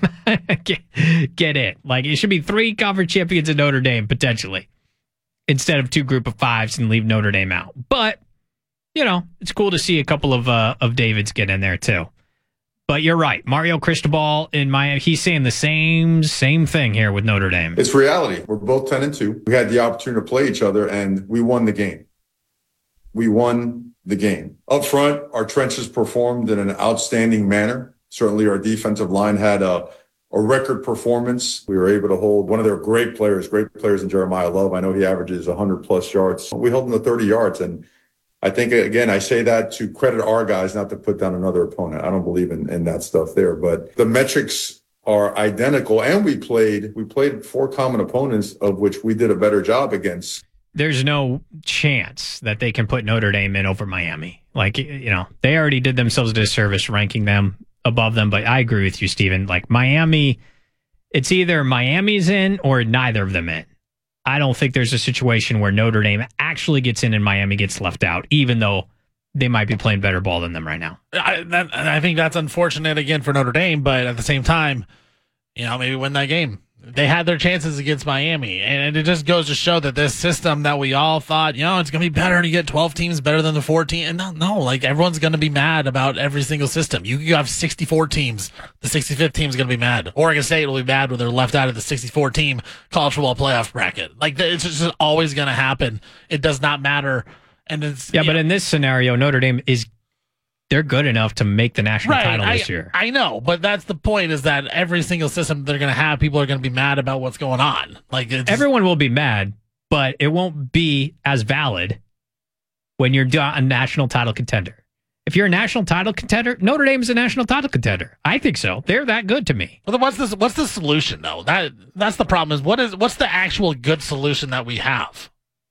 Get it. Like, it should be 3 conference champions in Notre Dame, potentially, instead of 2 group of 5s and leave Notre Dame out. But, you know, it's cool to see a couple of Davids get in there, too. But you're right. Mario Cristobal in Miami, he's saying the same thing here with Notre Dame. It's reality. We're both 10-2. We had the opportunity to play each other, and we won the game. We won the game. Up front, our trenches performed in an outstanding manner. Certainly our defensive line had a record performance. We were able to hold one of their great players in Jeremiah Love. I know he averages 100-plus yards. We held him to 30 yards, and I think, again, I say that to credit our guys, not to put down another opponent. I don't believe in that stuff there. But the metrics are identical, and we played 4 common opponents, of which we did a better job against. There's no chance that they can put Notre Dame in over Miami. Like, you know, they already did themselves a disservice ranking them above them. But I agree with you, Stephen. Like, Miami, it's either Miami's in or neither of them in. I don't think there's a situation where Notre Dame actually gets in and Miami gets left out, even though they might be playing better ball than them right now. I think that's unfortunate again for Notre Dame, but at the same time, you know, maybe win that game. They had their chances against Miami, and it just goes to show that this system that we all thought, it's going to be better and you get 12 teams better than the 14. And no, like everyone's going to be mad about every single system. You have 64 teams. The 65th team is going to be mad. Oregon State will be mad when they're left out of the 64 team college football playoff bracket. Like it's just always going to happen. It does not matter. And it's but in this scenario, Notre Dame they're good enough to make the national title this year. I know, but that's the point, is that every single system they're going to have, people are going to be mad about what's going on. Like everyone will be mad, but it won't be as valid when you're a national title contender. If you're a national title contender, Notre Dame is a national title contender. I think so. They're that good to me. Well, what's the solution though? That's the problem. What's the actual good solution that we have?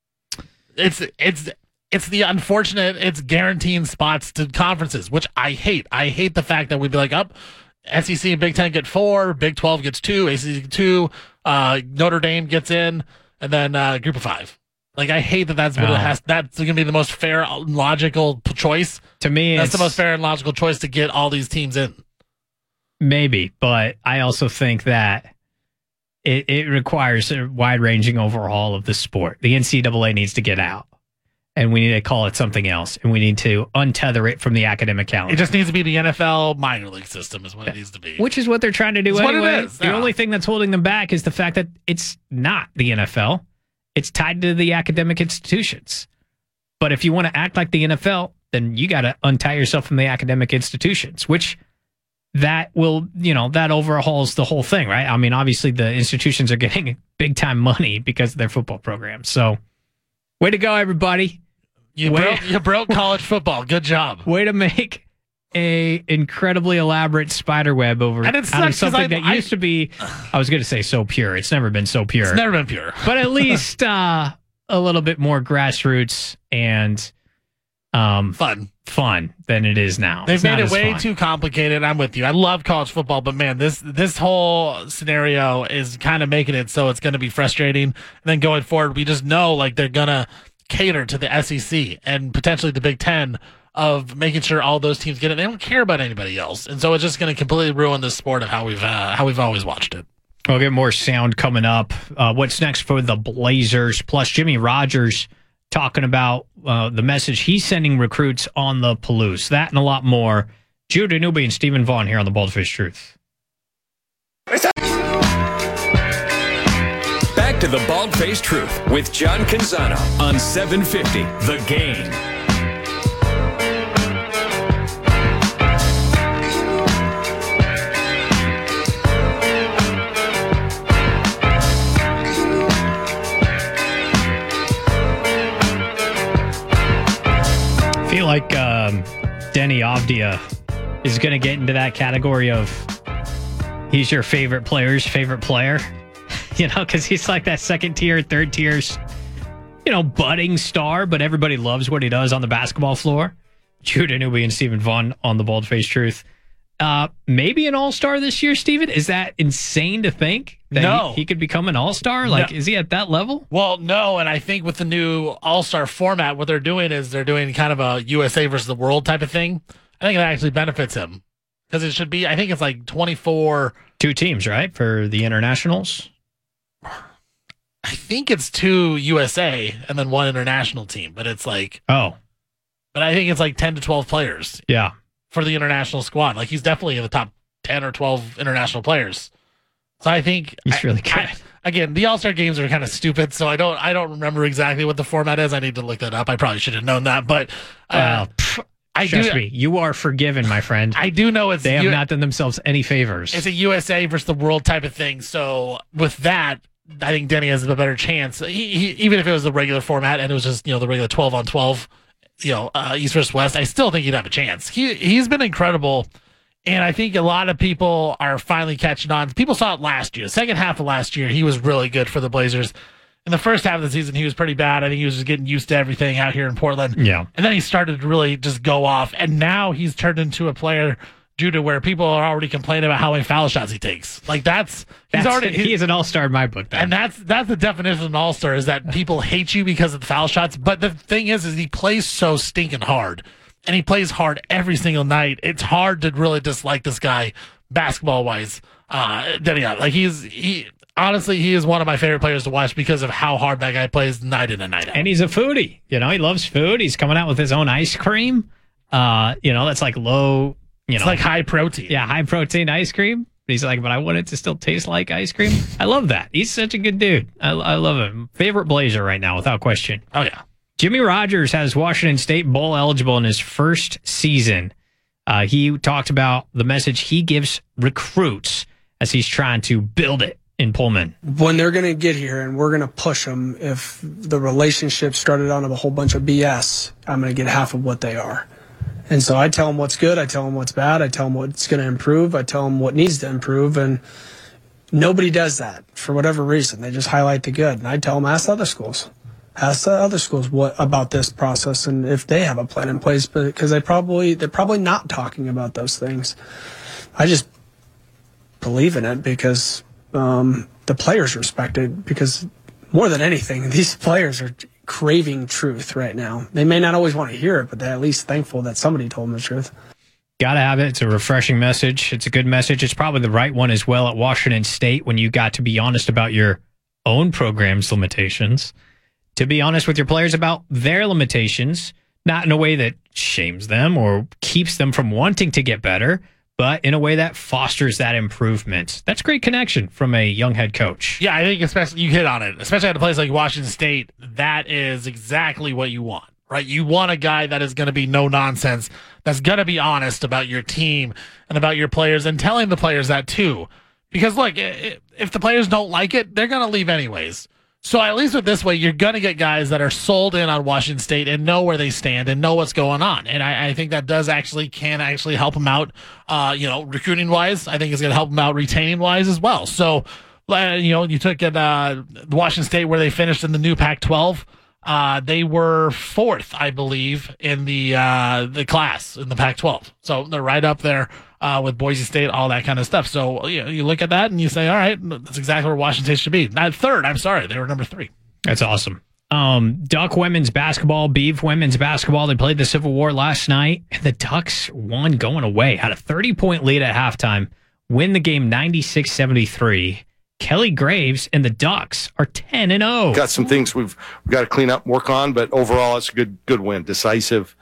It's the unfortunate, it's guaranteeing spots to conferences, which I hate. I hate the fact that we'd be like, SEC and Big Ten get 4, Big 12 gets 2, ACC 2, Notre Dame gets in, and then Group of 5. Like, I hate that's what it has. That's going to be the most fair, logical choice. To me, that's the most fair and logical choice to get all these teams in. Maybe, but I also think that it requires a wide-ranging overhaul of the sport. The NCAA needs to get out. And we need to call it something else. And we need to untether it from the academic calendar. It just needs to be the NFL minor league system is what it needs to be. Which is what they're trying to do anyway. What it is. The only thing that's holding them back is the fact that it's not the NFL. It's tied to the academic institutions. But if you want to act like the NFL, then you got to untie yourself from the academic institutions, which that will, that overhauls the whole thing, right? I mean, obviously the institutions are getting big time money because of their football programs. So way to go, everybody. You broke college football. Good job. Way to make a incredibly elaborate spider web out of something that used to be, I was going to say so pure. It's never been so pure. It's never been pure. But at least a little bit more grassroots and fun than it is now. They've made it way too complicated. I'm with you. I love college football, but man, this whole scenario is kind of making it so it's going to be frustrating. And then going forward, we just know like they're going to cater to the SEC and potentially the Big Ten of making sure all those teams get it. They don't care about anybody else, and so it's just going to completely ruin the sport of how we've always watched it. We'll get more sound coming up. What's next for the Blazers? Plus Jimmy Rogers talking about the message he's sending recruits on the Palouse. That and a lot more. Judah Newby and Stephen Vaughn here on the Bald-Faced Truth. Back to the Bald-Faced Truth with John Canzano on 750 The Game. I feel like Denny Avdia is going to get into that category of he's your favorite player's favorite player, because he's like that second tier, third tier, budding star, but everybody loves what he does on the basketball floor. Judah Newby and Stephen Vaughn on the Bald-Faced Truth. Maybe an all-star this year, Stephen? Is that insane to think that he could become an all-star? Like, is he at that level? Well, no, and I think with the new all-star format, what they're doing is they're doing kind of a USA versus the world type of thing. I think that actually benefits him because it should be, I think it's like 24. 2 teams, right, for the internationals? I think it's 2 USA and then 1 international team, but it's like... Oh. But I think it's like 10 to 12 players. Yeah. For the international squad. Like, he's definitely in the top 10 or 12 international players. So I think... He's really good. Again, the All-Star games are kind of stupid, so I don't remember exactly what the format is. I need to look that up. I probably should have known that, but... Trust me, you are forgiven, my friend. I do know they have not done themselves any favors. It's a USA versus the world type of thing. So with that, I think Denny has a better chance. He even if it was the regular format and it was just the regular 12-on-12, East versus West, I still think he'd have a chance. He's been incredible, and I think a lot of people are finally catching on. People saw it last year. The second half of last year, he was really good for the Blazers. In the first half of the season, he was pretty bad. I think he was just getting used to everything out here in Portland. Yeah. And then he started to really just go off. And now he's turned into a player, Judah, where people are already complaining about how many foul shots he takes. Like he is an all-star in my book. Then. And that's the definition of an all-star, is that people hate you because of the foul shots. But the thing is he plays so stinking hard. And he plays hard every single night. It's hard to really dislike this guy basketball-wise. Denny, like Honestly, he is one of my favorite players to watch because of how hard that guy plays night in and night out. And he's a foodie. He loves food. He's coming out with his own ice cream. That's like low, it's like high protein. Yeah, high protein ice cream. He's like, but I want it to still taste like ice cream. I love that. He's such a good dude. I love him. Favorite Blazer right now, without question. Oh, yeah. Jimmy Rogers has Washington State bowl eligible in his first season. He talked about the message he gives recruits as he's trying to build it in Pullman. When they're going to get here and we're going to push them, if the relationship started on a whole bunch of BS, I'm going to get half of what they are. And so I tell them what's good, I tell them what's bad, I tell them what's going to improve, I tell them what needs to improve, and nobody does that for whatever reason. They just highlight the good. And I tell them, ask other schools. Ask the other schools what about this process and if they have a plan in place, because they're probably not talking about those things. I just believe in it because the players respect it, because more than anything, these players are craving truth right now. They may not always want to hear it, but they're at least thankful that somebody told them the truth. Gotta have it. It's a refreshing message. It's a good message. It's probably the right one as well at Washington State, when you got to be honest about your own program's limitations, to be honest with your players about their limitations, not in a way that shames them or keeps them from wanting to get better, but in a way that fosters that improvement. That's great connection from a young head coach. Yeah, I think especially you hit on it, especially at a place like Washington State. That is exactly what you want, right? You want a guy that is going to be no nonsense, that's going to be honest about your team and about your players, and telling the players that too. Because look, if the players don't like it, they're going to leave anyways. So at least with this way, you're going to get guys that are sold in on Washington State and know where they stand and know what's going on. And I think that can actually help them out, recruiting wise. I think it's going to help them out retaining wise as well. So, you took at Washington State where they finished in the new Pac-12. They were 4th, I believe, in the class in the Pac-12. So they're right up there with Boise State, all that kind of stuff. So you look at that and you say, all right, that's exactly where Washington State should be. Not 3rd, I'm sorry. They were number 3. That's awesome. Duck women's basketball, Beav women's basketball, they played the Civil War last night. The Ducks won going away, had a 30-point lead at halftime, win the game 96-73. Kelly Graves and the Ducks are 10-0. Got some things we've got to clean up and work on, but overall it's a good win, decisive.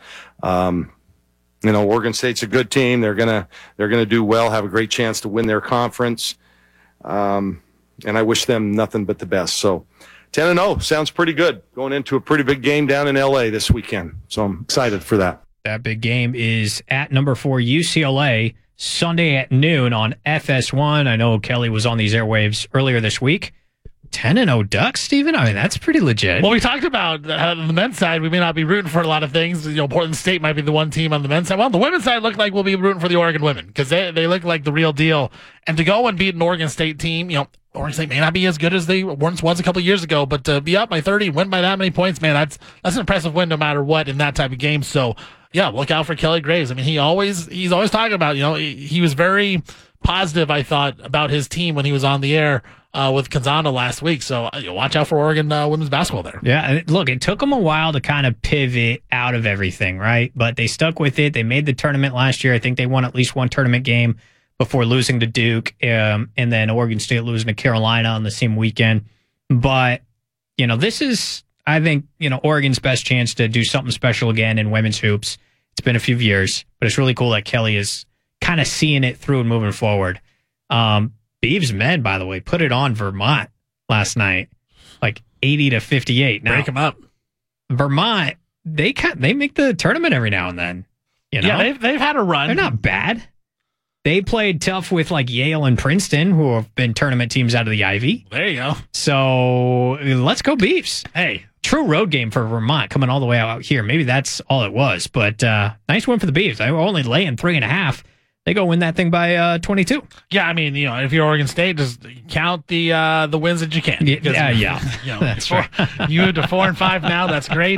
Oregon State's a good team. They're gonna do well, have a great chance to win their conference. And I wish them nothing but the best. So 10-0 sounds pretty good going into a pretty big game down in LA this weekend. So I'm excited for that. That big game is at number 4 UCLA Sunday at noon on FS1. I know Kelly was on these airwaves earlier this week. 10-0 Ducks, Steven? I mean, that's pretty legit. Well, we talked about on the men's side, we may not be rooting for a lot of things. Portland State might be the one team on the men's side. Well, the women's side looked like we'll be rooting for the Oregon women because they look like the real deal. And to go and beat an Oregon State team, Oregon State may not be as good as they once was a couple of years ago, but to be up by 30, win by that many points, man, that's an impressive win no matter what in that type of game. So, yeah, look out for Kelly Graves. I mean, he's always talking about, he was very positive, I thought, about his team when he was on the air with Canzano last week. So watch out for Oregon women's basketball there. Yeah, look, it took them a while to kind of pivot out of everything, right? But they stuck with it. They made the tournament last year. I think they won at least one tournament game before losing to Duke, and then Oregon State losing to Carolina on the same weekend. But, this is, I think, Oregon's best chance to do something special again in women's hoops. It's been a few years, but it's really cool that Kelly is kind of seeing it through and moving forward. Beavs men, by the way, put it on Vermont last night, like 80-58. Now, break them up. Vermont, they make the tournament every now and then. Yeah, they've had a run. They're not bad. They played tough with like Yale and Princeton, who have been tournament teams out of the Ivy. There you go. So let's go Beavs. Hey, true road game for Vermont coming all the way out here. Maybe that's all it was, but nice win for the Beavs. They were only laying 3.5. They go win that thing by 22. Yeah, I mean, if you're Oregon State, just count the wins that you can. Yeah. That's right. You to 4-5 now. That's great.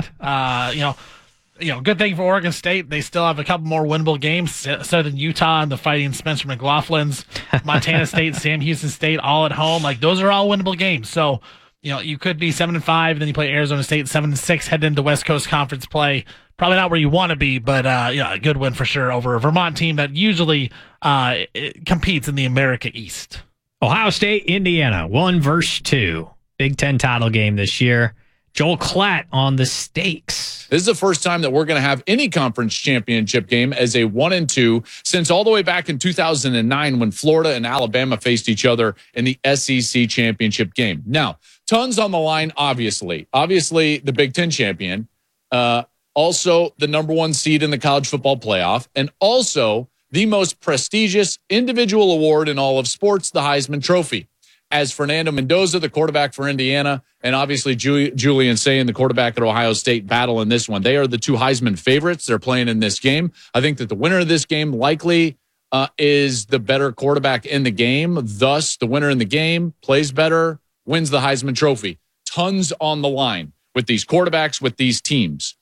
Good thing for Oregon State. They still have a couple more winnable games. Southern Utah and the Fighting Spencer McLaughlins, Montana State, Sam Houston State, all at home. Like those are all winnable games. So, you could be 7-5, then you play Arizona State 7-6, head into West Coast Conference play. Probably not where you want to be, but a good win for sure over a Vermont team that usually competes in the America East. Ohio State, Indiana, 1-2. Big Ten title game this year. Joel Klatt on the stakes. This is the first time that we're going to have any conference championship game as a 1-2 since all the way back in 2009 when Florida and Alabama faced each other in the SEC championship game. Now, tons on the line, obviously. Obviously, the Big Ten champion, also the number 1 seed in the college football playoff, and also the most prestigious individual award in all of sports, the Heisman Trophy. As Fernando Mendoza, the quarterback for Indiana, and obviously Julian Sayin, the quarterback at Ohio State, battle in this one. They are the 2 Heisman favorites. They're playing in this game. I think that the winner of this game likely is the better quarterback in the game. Thus, the winner in the game plays better, wins the Heisman Trophy. Tons on the line with these quarterbacks, with these teams.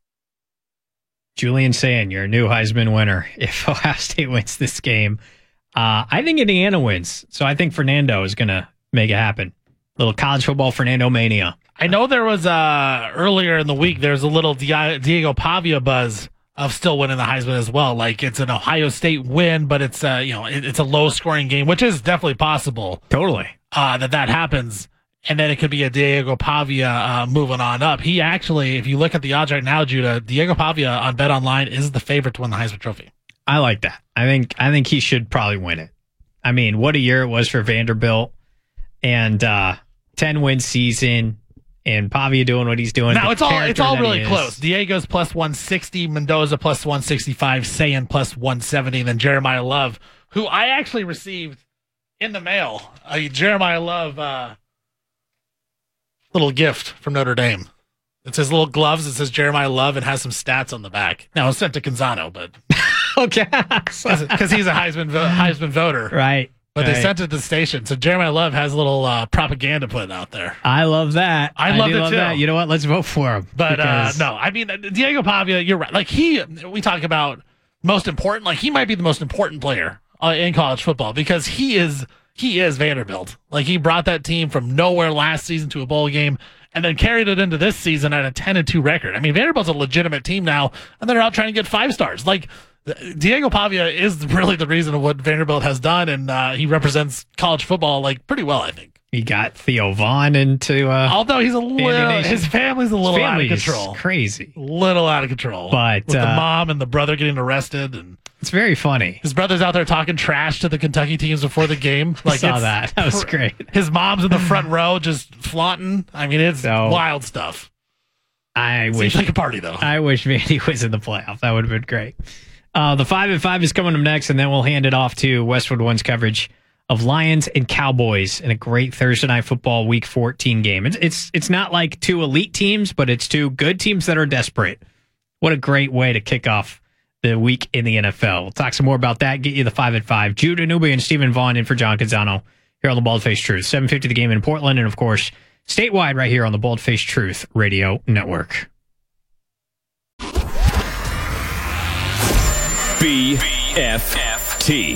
Julian Sayin, your new Heisman winner. If Ohio State wins this game, I think Indiana wins. So I think Fernando is going to make it happen. Little college football Fernando mania. I know there was earlier in the week, there's a little Diego Pavia buzz of still winning the Heisman as well. Like it's an Ohio State win, but it's it's a low scoring game, which is definitely possible. Totally. That happens. And then it could be a Diego Pavia moving on up. He actually, if you look at the odds right now, Judah, Diego Pavia on BetOnline is the favorite to win the Heisman Trophy. I like that. I think he should probably win it. I mean, what a year it was for Vanderbilt, and 10-win season, and Pavia doing what he's doing. Now it's all really close. Diego's plus 160, Mendoza plus 165, Sayin plus 170, and then Jeremiah Love, who I actually received in the mail. Jeremiah Love. Little gift from Notre Dame. It says little gloves. It says Jeremiah Love and has some stats on the back. Now it's sent to Canzano, but okay, because he's a Heisman voter, right? But they sent it to the station, so Jeremiah Love has a little propaganda put out there. I love that. I love it too. That. You know what? Let's vote for him. But no, I mean Diego Pavia, you're right. Like we talk about most important. Like he might be the most important player in college football because he is Vanderbilt. Like he brought that team from nowhere last season to a bowl game and then carried it into this season at a 10-2 record. I mean, Vanderbilt's a legitimate team now, and they're out trying to get 5 stars. Like Diego Pavia is really the reason of what Vanderbilt has done, and he represents college football like pretty well, I think. He got Theo Vaughn into although he's his family's a little out of control. Crazy. Little out of control. But with the mom and the brother getting arrested, and it's very funny. His brother's out there talking trash to the Kentucky teams before the game. Like I saw that. That was great. His mom's in the front row just flaunting. I mean, it's wild stuff. Seems like a party, though. I wish Vandy was in the playoff. That would have been great. The 5 at 5 is coming up next, and then we'll hand it off to Westwood One's coverage of Lions and Cowboys in a great Thursday Night Football Week 14 game. It's not like 2 elite teams, but it's 2 good teams that are desperate. What a great way to kick off the week in the NFL. We'll talk some more about that. Get you the 5 at 5. Judah Newby and Stephen Vaughn in for John Canzano here on the Bald Faced Truth. 7:50 the game in Portland, and of course, statewide right here on the Bald Faced Truth Radio Network. BFFT.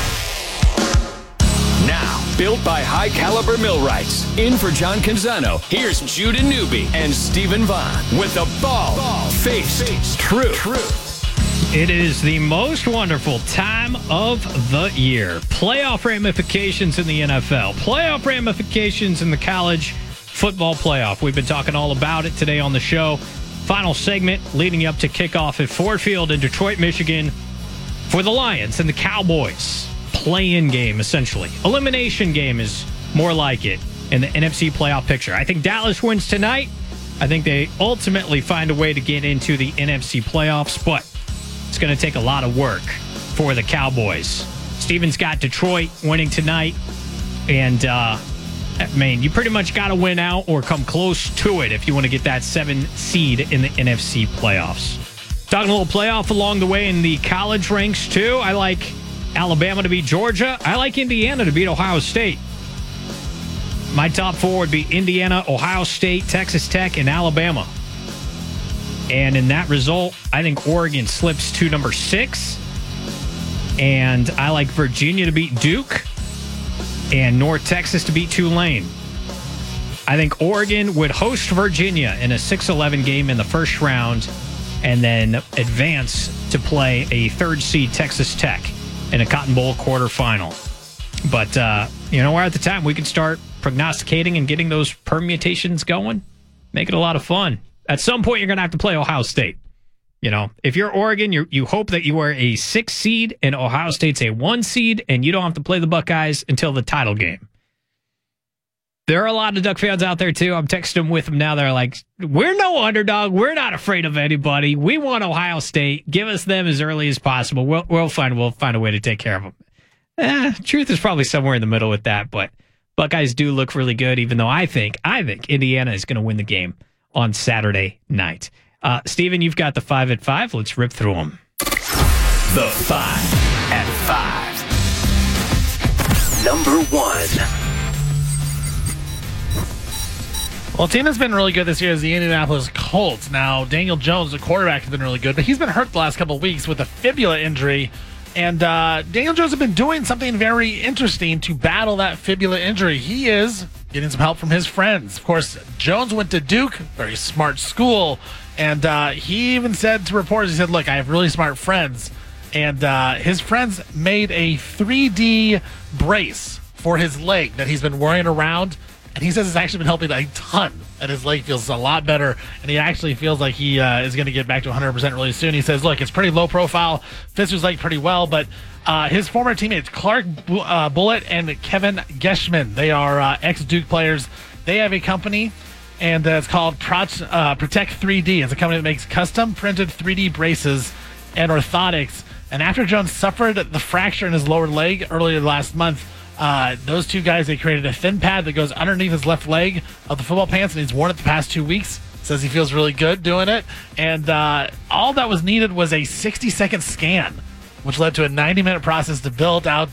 Now, built by High Caliber Millwrights. In for John Canzano, here's Judah Newby and Stephen Vaughn with the Bald Faced Truth. It is the most wonderful time of the year. Playoff ramifications in the NFL. Playoff ramifications in the college football playoff. We've been talking all about it today on the show. Final segment leading up to kickoff at Ford Field in Detroit, Michigan for the Lions and the Cowboys. Play-in game, essentially. Elimination game is more like it in the NFC playoff picture. I think Dallas wins tonight. I think they ultimately find a way to get into the NFC playoffs, but it's going to take a lot of work for the Cowboys. Steven's got Detroit winning tonight, and you pretty much got to win out or come close to it if you want to get that 7 seed in the NFC playoffs. Talking a little playoff along the way in the college ranks, too. I like Alabama to beat Georgia. I like Indiana to beat Ohio State. My top 4 would be Indiana, Ohio State, Texas Tech, and Alabama. And in that result, I think Oregon slips to number 6. And I like Virginia to beat Duke and North Texas to beat Tulane. I think Oregon would host Virginia in a 6-11 game in the first round and then advance to play a 3rd seed Texas Tech in a Cotton Bowl quarterfinal. But, we're at the time we can start prognosticating and getting those permutations going. Make it a lot of fun. At some point, you're going to have to play Ohio State. If you're Oregon, you hope that you are a 6 seed and Ohio State's a 1 seed, and you don't have to play the Buckeyes until the title game. There are a lot of Duck fans out there, too. I'm texting with them now. They're like, we're no underdog. We're not afraid of anybody. We want Ohio State. Give us them as early as possible. We'll find a way to take care of them. Truth is probably somewhere in the middle with that, but Buckeyes do look really good, even though I think Indiana is going to win the game on Saturday night. Steven, you've got the 5 at 5. Let's rip through them. The 5 at 5. Number 1. Well, a team that's been really good this year is the Indianapolis Colts. Now, Daniel Jones, the quarterback, has been really good, but he's been hurt the last couple of weeks with a fibula injury. And Daniel Jones has been doing something very interesting to battle that fibula injury. He is getting some help from his friends. Of course, Jones went to Duke, very smart school, and he even said to reporters, he said, look, I have really smart friends. And his friends made a 3D brace for his leg that he's been wearing around. And he says it's actually been helping a ton, and his leg feels a lot better, and he actually feels like he is going to get back to 100% really soon. He says, look, it's pretty low profile, fits his leg pretty well, but his former teammates, Clark Bullitt and Kevin Geschman, they are ex-Duke players. They have a company, and it's called Protect 3D. It's a company that makes custom printed 3D braces and orthotics. And after Jones suffered the fracture in his lower leg earlier last month, those two guys, they created a thin pad that goes underneath his left leg of the football pants, and he's worn it the past 2 weeks. Says he feels really good doing it. And all that was needed was a 60-second scan, which led to a 90-minute process to build out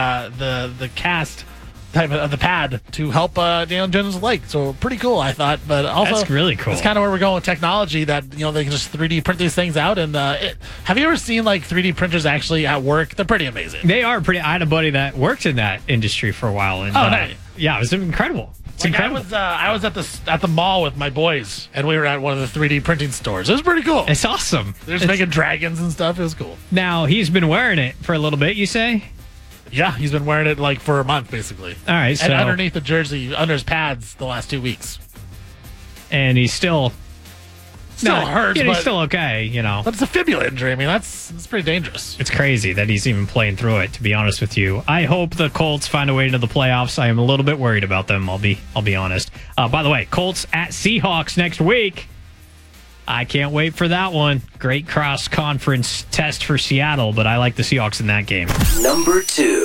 the cast type of the pad to help Daniel Jones' leg. So pretty cool, I thought. But also, that's really cool. It's kind of where we're going with technology, that they can just 3D print these things out. And have you ever seen like 3D printers actually at work? They're pretty amazing. They are pretty. I had a buddy that worked in that industry for a while, and nice. Yeah, it was incredible. It's incredible. I was at the mall with my boys, and we were at one of the 3D printing stores. It was pretty cool. It's awesome. They're just making dragons and stuff. It was cool. Now he's been wearing it for a little bit, you say? Yeah, he's been wearing it like for a month, basically. All right, and underneath the jersey, under his pads, the last 2 weeks. And he's still hurts, but but he's still okay, But it's a fibula injury. I mean, that's pretty dangerous. It's crazy that he's even playing through it, to be honest with you. I hope the Colts find a way into the playoffs. I am a little bit worried about them, I'll be honest. By the way, Colts at Seahawks next week. I can't wait for that one. Great cross-conference test for Seattle, but I like the Seahawks in that game. Number 2.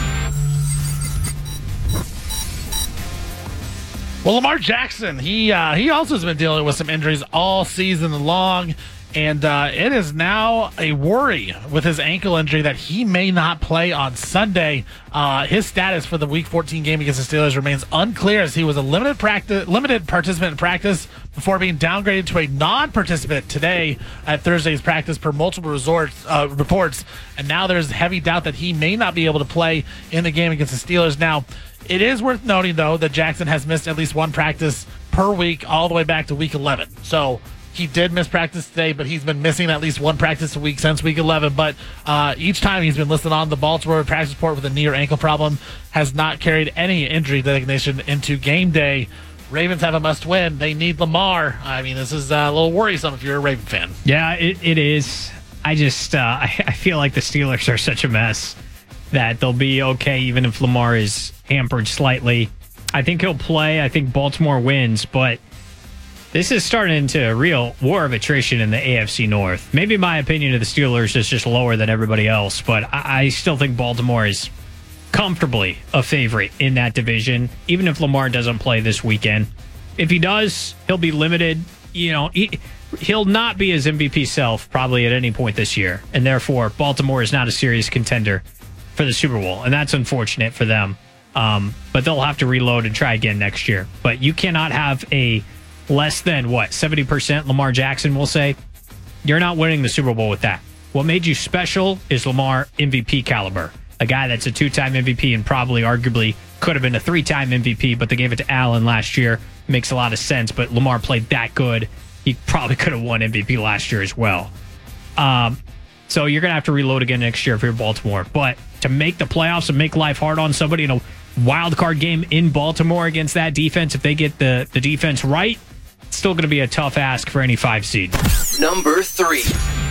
Well, Lamar Jackson, he also has been dealing with some injuries all season long, and it is now a worry with his ankle injury that he may not play on Sunday. His status for the Week 14 game against the Steelers remains unclear, as he was a limited participant in practice before being downgraded to a non-participant today at Thursday's practice per multiple reports. And now there's heavy doubt that he may not be able to play in the game against the Steelers. Now, it is worth noting, though, that Jackson has missed at least one practice per week all the way back to Week 11. So he did miss practice today, but he's been missing at least one practice a week since Week 11. But each time he's been listed on the Baltimore practice report with a knee or ankle problem, has not carried any injury designation into game day. Ravens have a must-win. They need Lamar. I mean, this is a little worrisome if you're a Raven fan. Yeah, it is. I just I feel like the Steelers are such a mess that they'll be okay even if Lamar is hampered slightly. I think he'll play. I think Baltimore wins, but this is starting into a real war of attrition in the AFC North. Maybe my opinion of the Steelers is just lower than everybody else, but I still think Baltimore is comfortably a favorite in that division, even if Lamar doesn't play this weekend. If he does, he'll be limited. He'll not be his MVP self probably at any point this year, and therefore Baltimore is not a serious contender for the Super Bowl, and that's unfortunate for them. But they'll have to reload and try again next year. But you cannot have a less than, 70% Lamar Jackson, we'll say. You're not winning the Super Bowl with that. What made you special is Lamar MVP caliber. A guy that's a 2-time MVP and probably arguably could have been a 3-time MVP, but they gave it to Allen last year. Makes a lot of sense, but Lamar played that good. He probably could have won MVP last year as well. So you're going to have to reload again next year if you're Baltimore. But to make the playoffs and make life hard on somebody in a wild card game in Baltimore against that defense. If they get the defense right, it's still going to be a tough ask for any 5 seed. Number 3.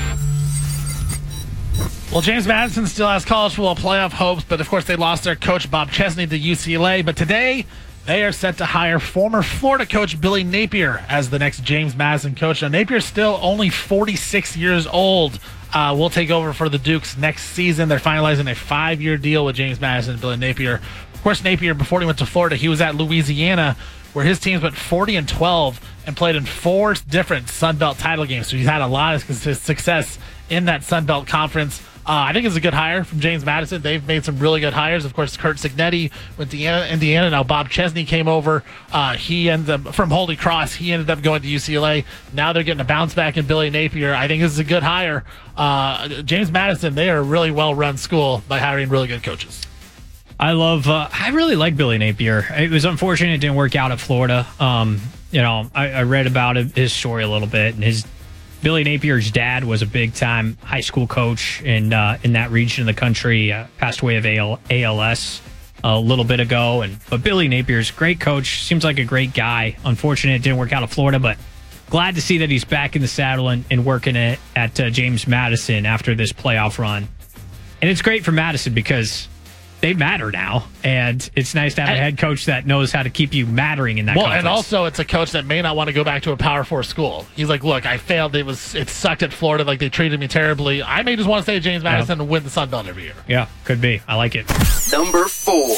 Well, James Madison still has college football playoff hopes, but of course they lost their coach, Bob Chesney, to UCLA. But today, they are set to hire former Florida coach Billy Napier as the next James Madison coach. Now, Napier's still only 46 years old. Will take over for the Dukes next season. They're finalizing a 5-year deal with James Madison and Billy Napier. Of course, Napier, before he went to Florida, he was at Louisiana, where his teams went 40-12 and played in 4 different Sun Belt title games. So he's had a lot of success in that Sun Belt conference. I think it's a good hire from James Madison. They've made some really good hires. Of course, Curt Cignetti went to Indiana. Now Bob Chesney came over. He ended up from Holy Cross. He ended up going to UCLA. Now they're getting a bounce back in Billy Napier. I think this is a good hire. James Madison, they are a really well-run school by hiring really good coaches. I really like Billy Napier. It was unfortunate it didn't work out at Florida. I read about his story a little bit, and Billy Napier's dad was a big-time high school coach in that region of the country. Passed away of ALS a little bit ago. But Billy Napier's a great coach. Seems like a great guy. Unfortunate it didn't work out at Florida, but glad to see that he's back in the saddle and working at James Madison after this playoff run. And it's great for Madison because they matter now, and it's nice to have a head coach that knows how to keep you mattering in that conference. And also it's a coach that may not want to go back to a Power 4 school. He's like, look, I failed. It sucked at Florida. Like, they treated me terribly. I may just want to stay at James Madison and win the Sun Belt every year. Yeah, could be. I like it. Number 4.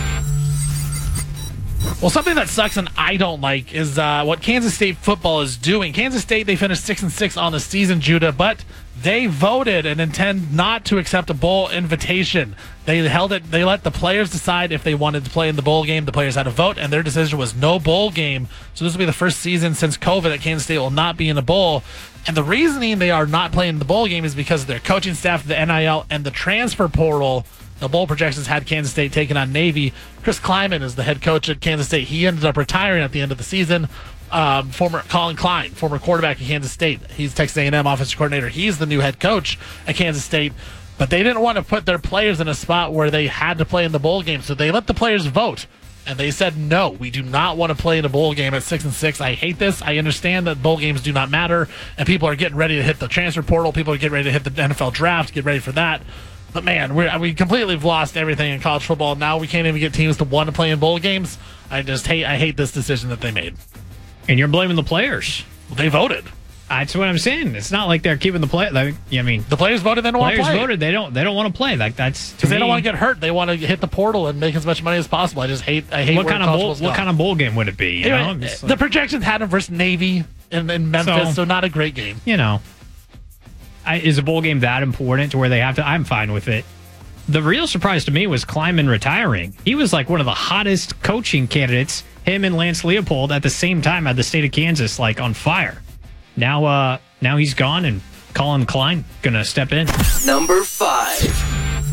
Well, something that sucks and I don't like is what Kansas State football is doing. Kansas State, they finished 6-6 on the season, Judah, but they voted and intend not to accept a bowl invitation. They let the players decide if they wanted to play in the bowl game. The players had a vote, and their decision was no bowl game. So this will be the first season since COVID that Kansas State will not be in a bowl. And the reasoning they are not playing in the bowl game is because of their coaching staff, the NIL, and the transfer portal. The bowl projections had Kansas State taking on Navy. Chris Kleiman is the head coach at Kansas State. He ended up retiring at the end of the season. Former Colin Klein, former quarterback at Kansas State. He's Texas A&M offensive coordinator. He's the new head coach at Kansas State. But they didn't want to put their players in a spot where they had to play in the bowl game. So they let the players vote. And they said, no, we do not want to play in a bowl game at 6-6. I hate this. I understand that bowl games do not matter. And people are getting ready to hit the transfer portal. People are getting ready to hit the NFL draft, get ready for that. But, man, we completely have lost everything in college football. Now we can't even get teams to want to play in bowl games. I hate this decision that they made. And you're blaming the players. Well, they voted. That's what I'm saying. It's not like they're keeping the play. The players voted. They don't want to play. Players voted. They don't want to play. Like, that's because they don't want to get hurt. They want to hit the portal and make as much money as possible. I hate. What kind of bowl game would it be? The projections had them versus Navy in Memphis, so not a great game. Is a bowl game that important to where they have to? I'm fine with it. The real surprise to me was Kleiman retiring. He was like one of the hottest coaching candidates. Him and Lance Leopold at the same time had the state of Kansas like on fire. Now he's gone, and Colin Klein gonna step in. Number 5.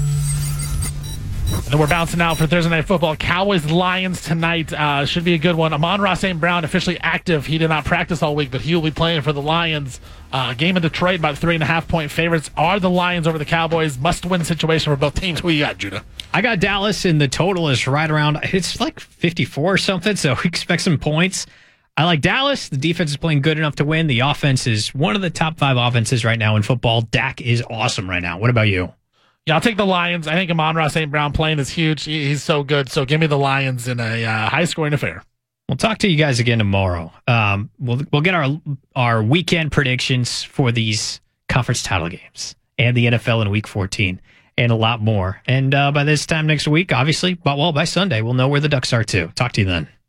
And we're bouncing out for Thursday Night Football. Cowboys-Lions tonight. Should be a good one. Amon-Ra St. Brown officially active. He did not practice all week, but he will be playing for the Lions. Game in Detroit, about 3.5-point favorites. Are the Lions over the Cowboys? Must-win situation for both teams. Who you got, Judah? I got Dallas, and the total is right around, it's like 54 or something, so we expect some points. I like Dallas. The defense is playing good enough to win. The offense is one of the top 5 offenses right now in football. Dak is awesome right now. What about you? Yeah, I'll take the Lions. I think Amon-Ra St. Brown playing is huge. He's so good. So give me the Lions in a high-scoring affair. We'll talk to you guys again tomorrow. We'll get our weekend predictions for these conference title games and the NFL in Week 14 and a lot more. And by this time next week, obviously, by Sunday, we'll know where the Ducks are too. Talk to you then.